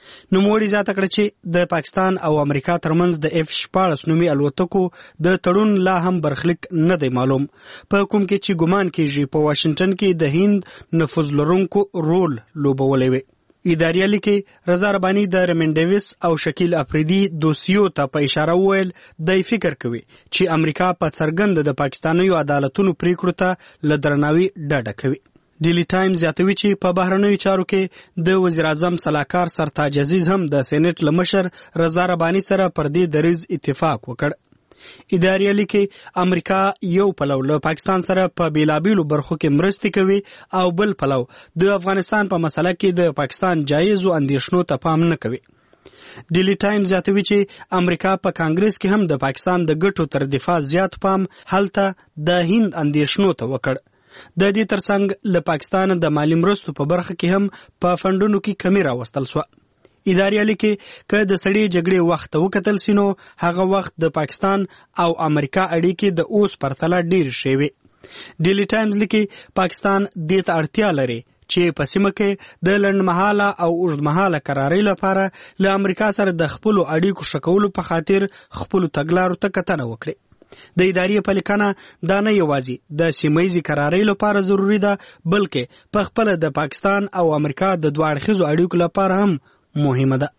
نوموړي زیاته کړه چې د پاکستان او امریکا ترمنځ د F-14 نومي الوتکو د تړون لا هم برخلیک نه دی معلوم، په کوم کې چې ګمان کېږي په واشنگټن کې د هند نفوذ لرونکو رول لوبولی وي. اداري لیکي رضا رباني د ریمن ډیویس او شکیل افریدي دوسیو ته په اشاره وویل دی فکر کوي چې امریکا په څرګند د پاکستانیو عدالتونو پریکړو ته له درناوي ډډه کوي. ډیلی ټایمز زیاتوي چې په بهرنیو چارو کې د وزیر اعظم سلاکار سرتاج عزیز هم د سېنات له مشر رضا رباني سره پر دې دریز اتفاق وکړ. اداري لیکي امریکا یو پلو له پاکستان سره په بیلابیلو برخو کې مرستې کوي او بل پلو د افغانستان په مسله کې د پاکستان جایزو اندیشنو ته پام نه کوي. ډیلی ټایمز زیاتوي چې امریکا په کانګرس کې هم د پاکستان د ګټو تر دفاع زیات پام هلته د هند اندیشنو ته وکړ. د دې ترڅنګ له پاکستان د مالی مرستو په برخه کې هم په فندونو کې کمی راوستل شو. اداري لیکي که د سړې جګړې وخت وکتل سينو هغه وخت د پاکستان او امریکا اړیکې د اوس پرتله ډیر شوي. ډیلی ټایمز لیکي پاکستان دې ته اړتیا لري چې په سیمه کې د لنډمهاله او اوږدمهاله قرارۍ لپاره له امریکا سره د خپلو اړیکو ښه کولو په خاطر خپلو تګلارو ته کتنه وکړي. د اداري پلیکنه دا نه یوازې د سیمایي قرارۍ لپاره ضروری ده بلکې په خپل د پاکستان او امریکا د دوه اړخیزو اړیکو لپاره هم مهمه ده.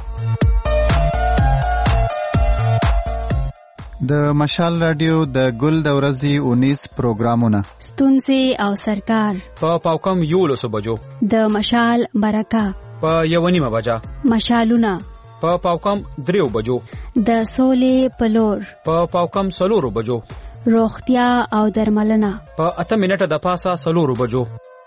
د مشال رادیو د ګل د ورځې 19 پروګرامونه ستونزې او سرکار په پاوکم 11 بجو، د مشال برکه په 1:30 بجا، مشالونه په پاوکم 3 بجو، د سولې پلور په پاوکم 4 بجو، روغتیا او درملنه په 8 منټه د پاسه 4 بجو.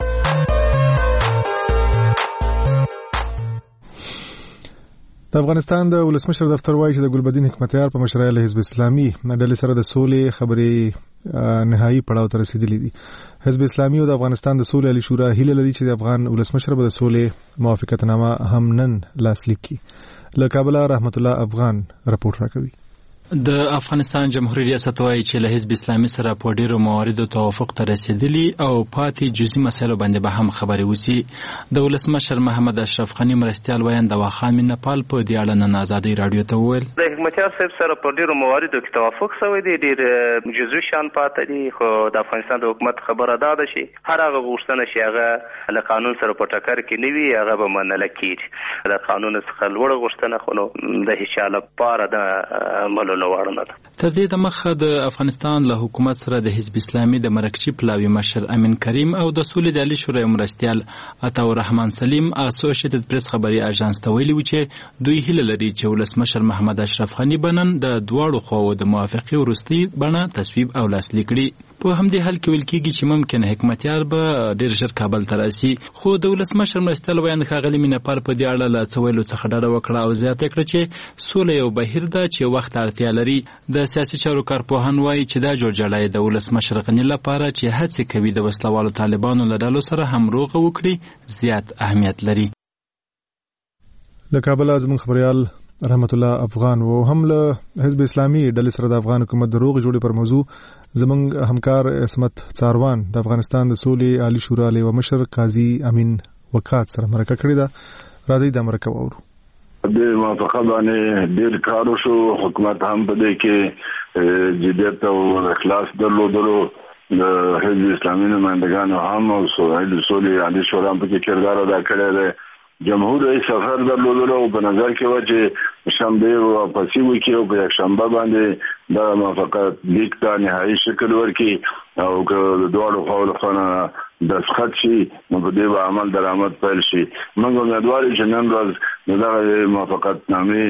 د افغانستان د ولسمشر دفتر وایي چې د ګلبدین حکمتیار په مشرۍ له حزب اسلامي ډلې سره د سولې خبرې نهایی پړاو ته رسیدلې دي. حزب اسلامي او د افغانستان د سولې علی شورا هیله لري چې د افغان ولسمشر به د سولې موافقتنامه هم نن لاسلیک کړي. له کابل رحمت الله افغان رپورټ راکوي. د افغانستان جمهوریت ریاست وايي چې له حزب اسلامي سره په ډیرو مواردو توافق ته رسیدلی او پاتې جزئي مسایلو باندې به هم خبرې وشي. د ولسمشر محمد اشرف غنی مرستیال وایي د واخان من نپال په دې اړه نن آزادۍ رادیو ته وویل د حکمتیار صاحب سره په ډیرو مواردو کې توافق شوی دی، ډیر جزئي شان پاتې دي، خو د افغانستان د حکومت خبره ده چې هر هغه غوښتنه چې هغه له قانون سره په ټکر کې نه وي هغه به منل کیږي. د قانون څخه لوړ غوښتنه خو د هیڅ چا لپاره د تر دې د مخه د افغانستان له حکومت سره د حزب اسلامي د مرکزي پلاوي مشر امین کریم او د سولې د علی شورا مرستیال عطا الرحمن سلیم اسوسییټډ پریس خبري اژانس ته ویلي چې دوی هیله لري چې ولسمشر محمد اشرف غنی بنن د دواړو خواو د موافقه ورستي بڼه تصویب او لاسلیک کړي. په همدې حال کې ویل کېږي چې ممکن حکمتیار به ډیر ژر کابل ته راسي، خو د ولسمشر مرستیال ویاند ښاغلي مینپال په دې اړه له څه ویلو څخه ډډه وکړه او زیاته کړه چې سوله یو بهیر ده چې وخت اړتیا لري. د سیاسي چارو کارپوهان وایي چې دا جوړجاړی د ولسمشر غنی لپاره چې هڅې کوي د وسلوالو طالبانو له ډلو سره همروغه وکړي زیات اهمیت لري. له کابل زموږ خبريال رحمت الله افغان و هم له حزب اسلامي ډلې سره د افغان حکومت د روغ جوړې پر موضوع زموږ همکار اسمت څاروان د افغانستان د سولې عالی شورا له مشر قاضي امین وقات سره مرکه کړې ده. راځي د مرکه وورو. د موافقه باندې ډیر کار وشو، حکومت هم په دې کې جديت او اخلاص درلودلو، د حزب اسلامي نمائندگانو هم او سولې عالی شورا په کې کردار ادا کړی دی. جمهور رئیس سفر درلودلو په نظر کې و چې شنبه او پسې وکړي او په یک شنبه باندې د موافقت لیک ته نهایي شکل ورکړي او که د دوړو خواو خانه دستخط شي نو په دې به عمل درآمد پیل شي. موږ امیدوار یو چې نن ورځ د موافقت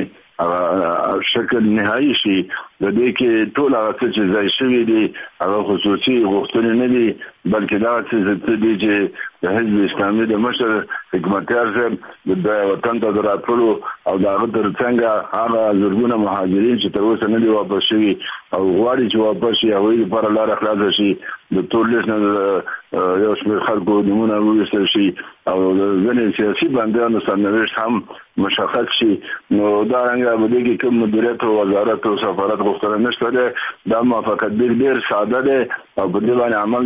نامې شکل نهایي شي. د دې کې ټول هغه چې ځای شوي دي هغه خصوصي غوښتنې نه دي بلکې دا څه دي چې د حزب اسلامي د مشر حکمتیار صاحب د وطن ته راتللو او د هغه ترڅنګ هغه زرګونه مهاجرین چې تر اوسه نه دي واپس شوي او غواړي چې واپس شي هغوی لپاره لاره خلاصه شي. د ټول لیست نه یو شمېر خلکو نومونه وویستل شي او د ځینې سیاسي بندیانو سرنوشت هم مشخص شي. نو دا رنګه په دې کې کوم مدیریت او وزارت او سفارت غوښتنه نشته ده. دا موافقت ډېر ساده ده او په دې باندې عمل درآمد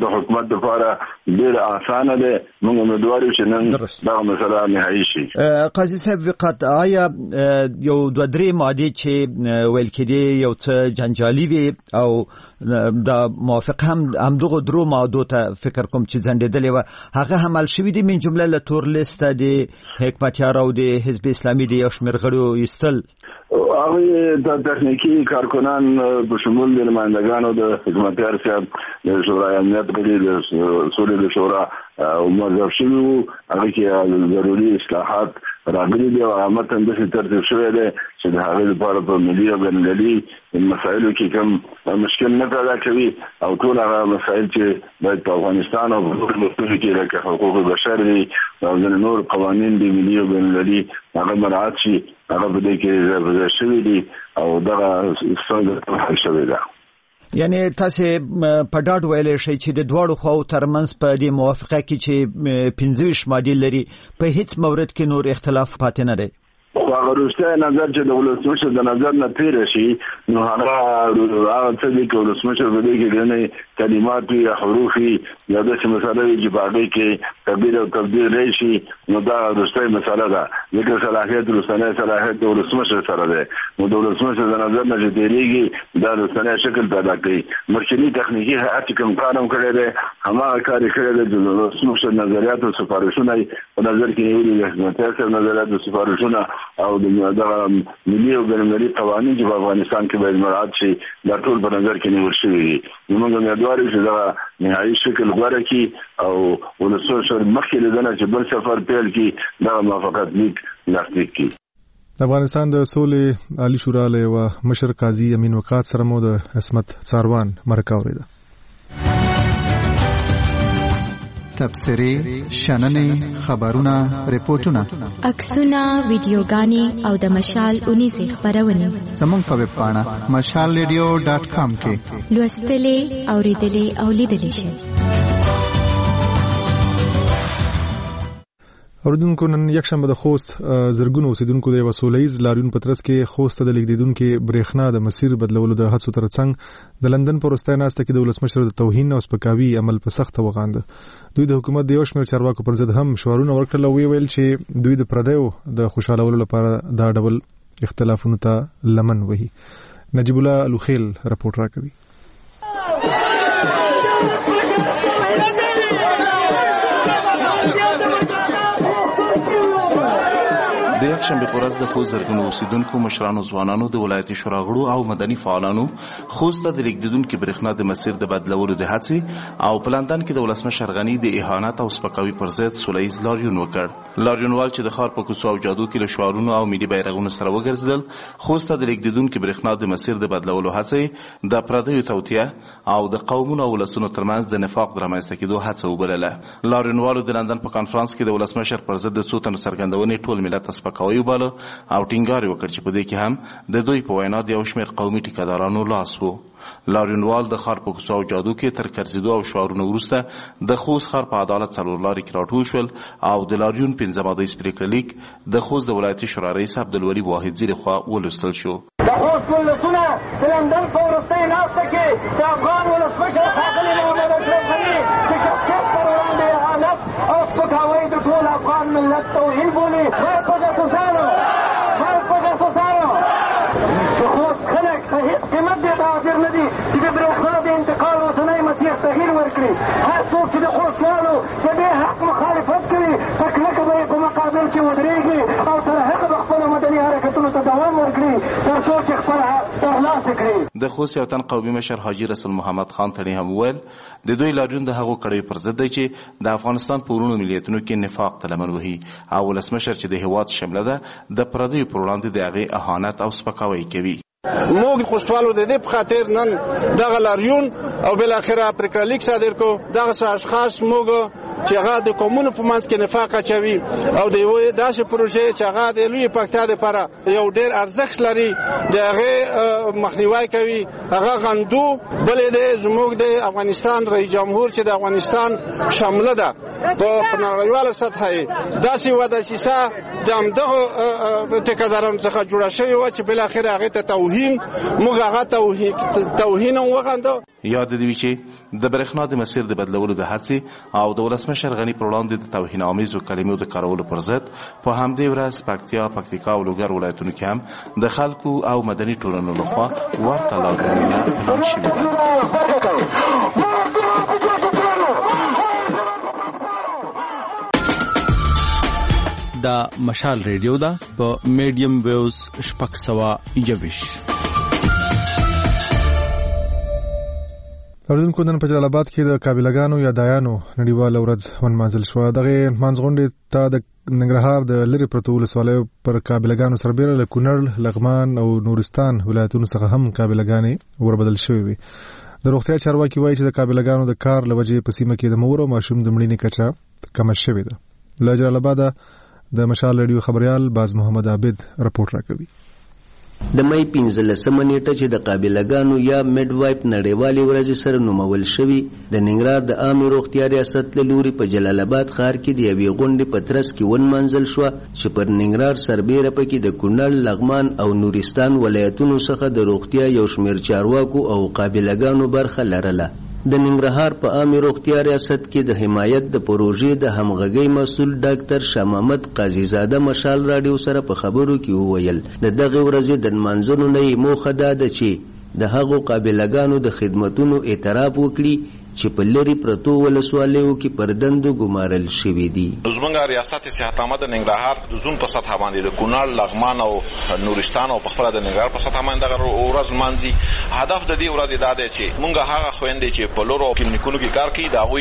د حکومت لپاره ډیر اسانه ده. موږ امیدوار یو چې نن دا مسله نهایی شي. قاضي صاحب وقت آیا یو دوه درې ماده چې ویل کېدی یو څه جنجالي وي او د موافق هم دغه درو ماده ته فکر کوم چې ځندېدلې و هغه عمل شوی دی من جمله له تور لیست د حکمتیار او د حزب اسلامي د یو شمېر غړو ایستل هغه د تخنیکی کارکنان په شمول د نمائندگانو د حکومتیار صاحب د شورای امنیت غړي د سولې د شورا او موظف شوي هغه کې ضروري اصلاحات راغلي دي او عامه د ترتیب شوی دی چې د هغه لپاره په ملي او بین‌المللي مسایلو کې کوم مشکل نه پیدا کوي او ټول هغه مسایل چې باید په افغانستان او په مختلفو کې لکه حقوق بشر دي او ځینې نور قوانین دي ملي او بین‌المللي هغه مراعات شي هغه په دې کې ضروري شوی دي او دغه څنګه حل شوی دی. یعنی تاسو په ډاډ ویلې شئ چې د دواړو خواو ترمنځ په دې موافقه کې چې 15 ماده لري په هیڅ مورد کې نور اختلاف پاتې نه دی. هغه روسته نظر چې د ولسمشر د نظر نه تیر شي نو هغه څه دي چې ولسمشر د دې کې نه کلمات یا حروف یا د څه مسالې چې باندې کې تبدیل او تبدیل راشي نو دا روسته مساله ده. لکه صلاحیت روسته صلاحیت د ولسمشر سره ده نو د ولسمشر د نظر نه چې دیریږي دا روسته شکل پیدا کوي. مرکزی تخنیکی هیئت کوم کارم کړی دی هماغه کار کړی دی د ولسمشر نظریات او سفارشونه په نظر کې نیولي دي. متأسف نظریات او سفارشونه او د ملي او بین‌المللي قوانین چې په افغانستان کې باید مراعات شي دا ټول په نظر کې نیول شوي دي. موږ امیدوار یو چې دا نهایي شکل غوره کړي او ولسمشر مخکې لیدنه چې بل سفر پیل کړي دا موافقت لیک لاسلیک کړي. د افغانستان د سولې عالی شورا له یوه مشر قاضي امین وقات سره مو د عصمت څاروان مرکه اورېده. تبصرې، شننې، خبرونه، ریپورتونه، عکسونه، ویډیوګانې او د مشال اونیزې خبرونه زموږ په ویب پاڼه mashalradio.com کې لوستلې، اورېدلې او لیدلې شئ. اوریدونکو نن یکشنبه د خوست زرګونو اوسیدونکو د وسولېز لاریون پترس کې خوست د لیکدونکو برېښنا د مسیر بدلولو د هڅو ترڅنګ د لندن پروستای ناسته کې د ولسمشر د توهین او سپکاوي عمل په سخت وغانده. دوی د حکومت د یو شمېر چارواکو پر ضد هم شعارونه ورکړل او ویل چې دوی د پردیو د خوشالولو لپاره دا ډول اختلافونو ته لمن وهي. نجیب الله الوخیل راپورټ راکوي. د یکشنبه په ورځ د خوست زرګونو اوسیدونکو مشرانو ځوانانو د ولایتي شورا غړو او مدني فعالانو خوست ته د لیکدونکو برېښنا د مسیر د بدلولو د هڅې او په لندن کې د ولسمشر غني د اهانت او سپکاوي پر ضد سولهییز لاریون وکړ. لاریونوال چې د ښار په کوڅو او جادو کې له شعارونو او ملي بیرغونو سره وګرځېدل خوست ته د لیکدونکو برېښنا د مسیر د بدلولو هڅې د پردیو توطیه او د قومونو او ولسونو ترمنځ د نفاق د رامنځته کېدو هڅه وبلله. لاریونوالو د لندن په کانفرنس کې د ولسمشر پر ضد د څو تنو څرګندونې ټول ملت سپکاوي وباله او ټینګار وکړ چې په دې کې هم د دوی په وینا د یو شمېر قومي ټیکهدارانو لاس و. لاریونوال د ښار په کوڅو او جادو کې تر کرځېدو او شعارونو وروسته د خوست ښار په عدالت څلور لارې کې راټول شول او د لاریون 15 مادیز پرېکړه لیک د خوست د ولایتي شورا رئیس عبدالولي واحدزي لخوا ولوستل شو. د خوست ولسونه د لندن په وروستۍ ناسته کې د افغان ولسمشر ښاغلي محمد اشرف غني د شخصیت پر وړاندې اهانت او سپکاوی د ټول افغان ملت توهین بولي. باید په جاسوسانو د خوست خلک په هېڅ قیمت دې ته حاضر نه دي چې د برېښنا د انتقال اوسنی مسیر تغییر ورکړي. هر څوک چې د خوستوالو د دې حق مخالفت کوي په کلکه به یې په مقابل کې ودرېږي او تر هغه به خپلو مدني حرکتونو ته دوام ورکړي تر څو چې خپل حق ترلاسه کړي. د خوست یو تن قومي مشر حاجي رسول محمد خان تڼي هم وویل د دوی لاریون د هغو کړیو پر ضد دی چې د افغانستان په ورونو ملیتونو کې نفاق ته لمن وهي او ولسمشر چې د هېواد شمله ده د پردیو پر وړاندې د هغې اهانت او سپکاوی کوي. موږ خوشحالو د دې په خاطر نن دغه لاریون او بل اخره پرېکړه لیک صادر کو. دغه اشخاص موږ چې هغه د قومونو په منځ کې نفاق اچوي او د یو داسې پروژې چې هغه د لوی پکتیا لپاره یو ډېر ارزښت لري د هغې مخنیوی کوي. هغه غندو بلې دی زموږ د افغانستان رئیس جمهور چې د افغانستان شامله ده په نړیواله سطحه داسې وعده سیسه د همدغه ټیکادارانو څخه جوړه شوې وه چې بالاخره هغې ته توهین موږ هغه توهین هم وغندو. یاد دې وي چې د برېښنا د مسیر د بدلولو د هڅې او د ولسمشر غني پر وړاندې د توهین آمیزو کلمو د کارولو پر ضد په همدې ورځ پکتیا، پکتیکا او لوګر ولایتونو کې هم د خلکو او مدني ټولنو لخوا ورته لاریونونه اعلان شوي دي. دا مشال ریډیو ده په میډیم ویوز 621. اردوونکو نن په جلال آباد کې د قابلګانو یا دایانو نړیواله ورځ ونمانځل شوه. دغه منځغونډې ته د ننګرهار د لرې پرتو ولسوالیو پر قابلګانو سربیره له کونړ، لغمان او نورستان ولایتونو څخه هم قابلګانې وربدل شوې وي. د روغتیا چارواکي وایي چې د قابلګانو د کار له وجې په سیمه کې د مور او ماشوم د مړینې کچه کمه شوې ده. له جلال آباده د مشال ریډیو خبريال باز محمد عابد رپورټ راکوي. د مې 15 نیټه چې د قابلګانو یا میډ وایپ نړیوالې ورځ سره نومول شوی د ننګرهار د عامه روغتیا ریاست له لوري په جلال آباد ښار کې د یوې غونډې په ترڅ کې ونمانځل شو چې پر ننګرهار سربیره پکې د کونړ، لغمان او نورستان ولایتونو څخه د روغتیا یو شمېر چارواکو او قابلګانو برخه لرله. د ننګرهار په عامه روغتیا ریاست کې د حمایت د پروژې د همغږۍ مسؤل ډاکټر شاه محمد قاضي زاده مشال راډیو سره په خبرو کې وویل د دغه ورځې د نمانځنو نه موخه دا ده چې د هغو قابلګانو د خدمتونو اعتراف وکړي چې په لري پرتو ولسوالیو کې پر دندو ګمارل شوي دي. زموږ ریاست صحت عامه د ننګرهار زون په سطح باندې د کونړ، لغمان او نورستان او په خپل د ننګرهار په سطح باندې دغه ورځ مانځي. هدف د دې ورځې دا دی چې موږ هغه خويندې چې په لورو کلینیکونو کې کار کوي دا غوي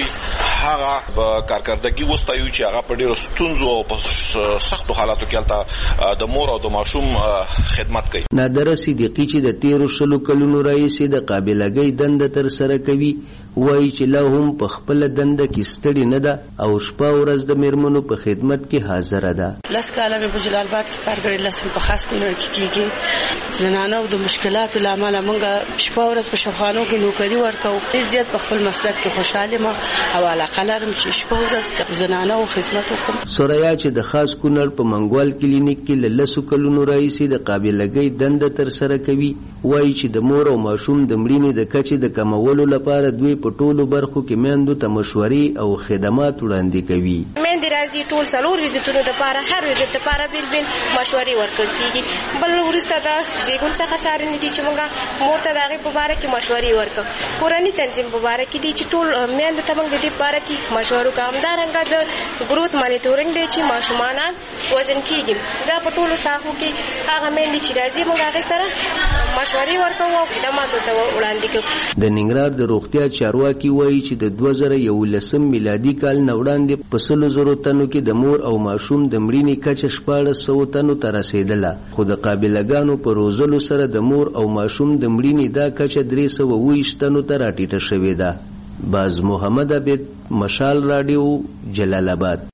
هغه کارکردګي وستایو چې هغه په ډیرو ستونزو او په سختو حالاتو کې د مور او د ماشوم خدمت کوي. نادر صدیقی چې د 13 کلونو راهیسې د قابلګۍ دنده تر سره کوي وایي چې لا هم په خپل دنده کې ستړي نه ده او شپه ورځ د میرمنو په خدمت کې حاضر ده. لس کاله مې په جلال آباد کې کار کړی، لس په خاص کونړ کې کېږي. زنانو د مشکلاتو له امله موږ شپه ورځ په شفاخانو کې نوکري ورکوو. ډېر زیات په خپل مسلک کې خوشاله یم او علاقه لرم چې شپه ورځ زنانو خدمت وکړم. سوریا چې د خاص کونړ په منګوال کلینیک کې له 10 کلونو راهیسې د قابلګۍ دنده تر سره کوي وایي چې د مور او ماشوم د مړینې د کچې د کمولو لپاره دوی په ټولو برخو کې میندو ته مشورې او خدمات وړاندې کوي. میندې راځي ټول څلور ویزیټونو دپاره هر ویزیټ دپاره بیل بیل مشورې ورکړل کېږي. بل وروسته د زیږون څخه څارنې دي چې موږ مور ته د هغې په باره کې مشورې ورکړو. کورني تنظیم په باره کې دي چې ټول میندو ته موږ د دې په باره کې مشوره وکړو. همدارنګه د ګروت مانیټورینګ دی چې ماشومان وزن کېږي. دا په ټولو ساحو کې هغه میندې چې راځي موږ هغې سره مشورې ورکوو او خدماتو ته وړاندې کوو. د ننګرهار د روغتیا چارواکي وایي چې د 2011 میلادي کال نه وړاندې په 100,000 تنو کې د مور او ماشوم د مړینې کچه 1400 تنو ته رسیدله، خو د قابلګانو په روزلو سره د مور او ماشوم د مړینې دا کچه 320 تنو ته راټیټه شوې ده. باز محمد عابد، مشال راډیو، جلال آباد.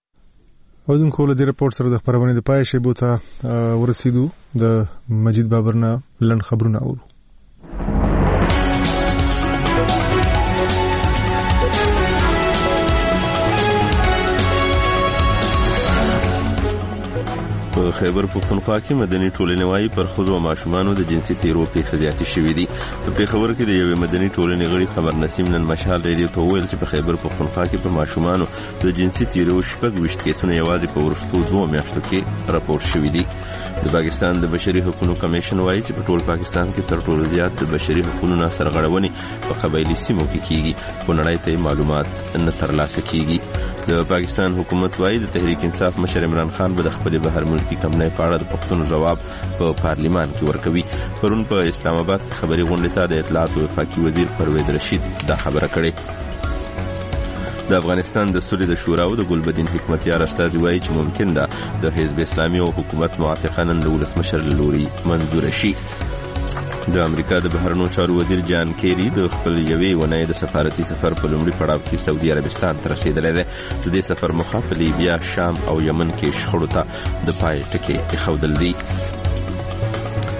اودونکو له دې رپورټ سره د خبرونې د پای شیبو ته ورسېدو. د مجید بابرنا لن خبرونه اورو. په خیبر پښتونخوا کې مدني ټولنې وايي پر ښځو او ماشومانو د جنسي تیرو پیښې زیاتې شوې دي. په پېښور کې د یوې مدني ټولنې غړي قمر نسیم نن مشال ریډیو ته وویل چې په خیبر پښتونخوا کې په ماشومانو د جنسي تیرو 26 کیسونه یوازې په وروستو 2 میاشتو کې راپور شوي دي. د پاکستان د بشري حقوقو کمیشن وايي چې په ټول پاکستان کې تر ټولو زیات د بشري حقوقو سرغړونې په قبایلي سیمو کې کیږي، خو نړۍ ته معلومات نه ترلاسه کیږي. د پاکستان حکومت وايي د تحریک انصاف مشر عمران خان به د خپل بهر ملکی کمنۍ په اړه د پښتنو جواب په پارلیمان کې ورکوي. پرون په اسلام آباد کې خبري غونډې ته د اطلاعات او وفاقي وزیر پرویز رشید دا خبره کړې. د افغانستان د سولې د شورا او د ګلبدین حکمتیار استازي وايي چې ممکن ده د حزب اسلامي او حکومت موافقه نن د ولسمشر له لوري منظور شي. د امریکا د بهرنیو چارو وزیر جان کیری د خپل یوې ونې د سفارتي سفر په لومړي پړاو کې سعودي عربستان ته رسیدلی دی. د دې سفر موخه په لیبیا، شام او یمن کې شخړو ته د پای ټکی ایښودل دي.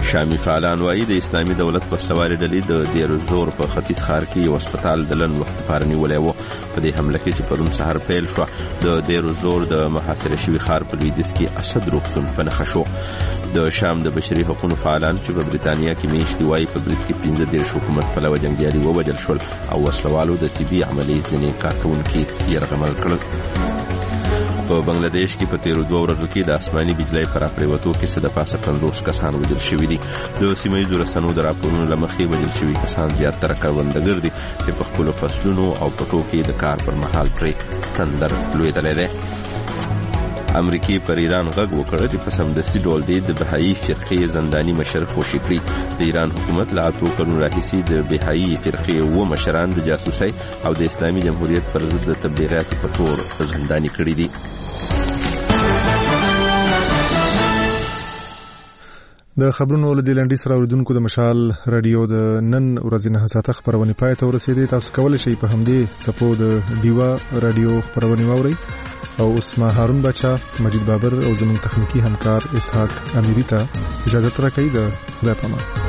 شامي فعالان وایي د اسلامي دولت وسلوالې ډلې د دیر الزور په ختیځ ښار کې یو هسپتال د لنډ وخت لپاره نیولی و. په دې حمله کې چې پرون سهار پیل شوه د دیر الزور د محاصره شوي ښار په لویدیځ کې اسد روغتون په نښه شو. د شام د بشري حقوقو فعالان چې په بریتانیا کې میاشتې وایي په برید کې 15 حکومت پلوه جنګیالي ووژل شول او وسلوالو د طبي عملیې ځینې کارکوونکي یرغمل کړل. په بنگلاديش کې په تیرو 2 ورځو کې د آسماني بجلی پر راپریوتو کې څه د پاسه 50 کسان وژل شوي دي. د سیمه ییزو رسنیو د راپورونو له مخې وژل شوي کسان زیاتره کروندګر دي چې په خپلو فصلونو او پټو کې د کار پر مهال پرې تندر لوېدلی دی. امریکای پر ایران غږ وکړ چې په سمدستي ډول د بهایي فرقې زنداني مشر خوشي کړي. د ایران حکومت له 8 کلونو راهیسې د بهایي فرقې و مشران د جاسوسۍ او د اسلامي جمهوریت پر ضد د تبلیغاتو په تور زنداني کړي دي. د خبرونو له دلنډي سره اوریدونکو د مشال رادیو د نن ورځې 9 ساعته خبرونه پای ته ورسېدې. تاسو کولای شئ په همدې څپو د ډیوا رادیو خبرونه واورئ. او اوس ما هارون بچا، مجید بابر او زموږ تخنیکی همکار اسحاق امیری ته اجازه راکړئ. د خدای پامان.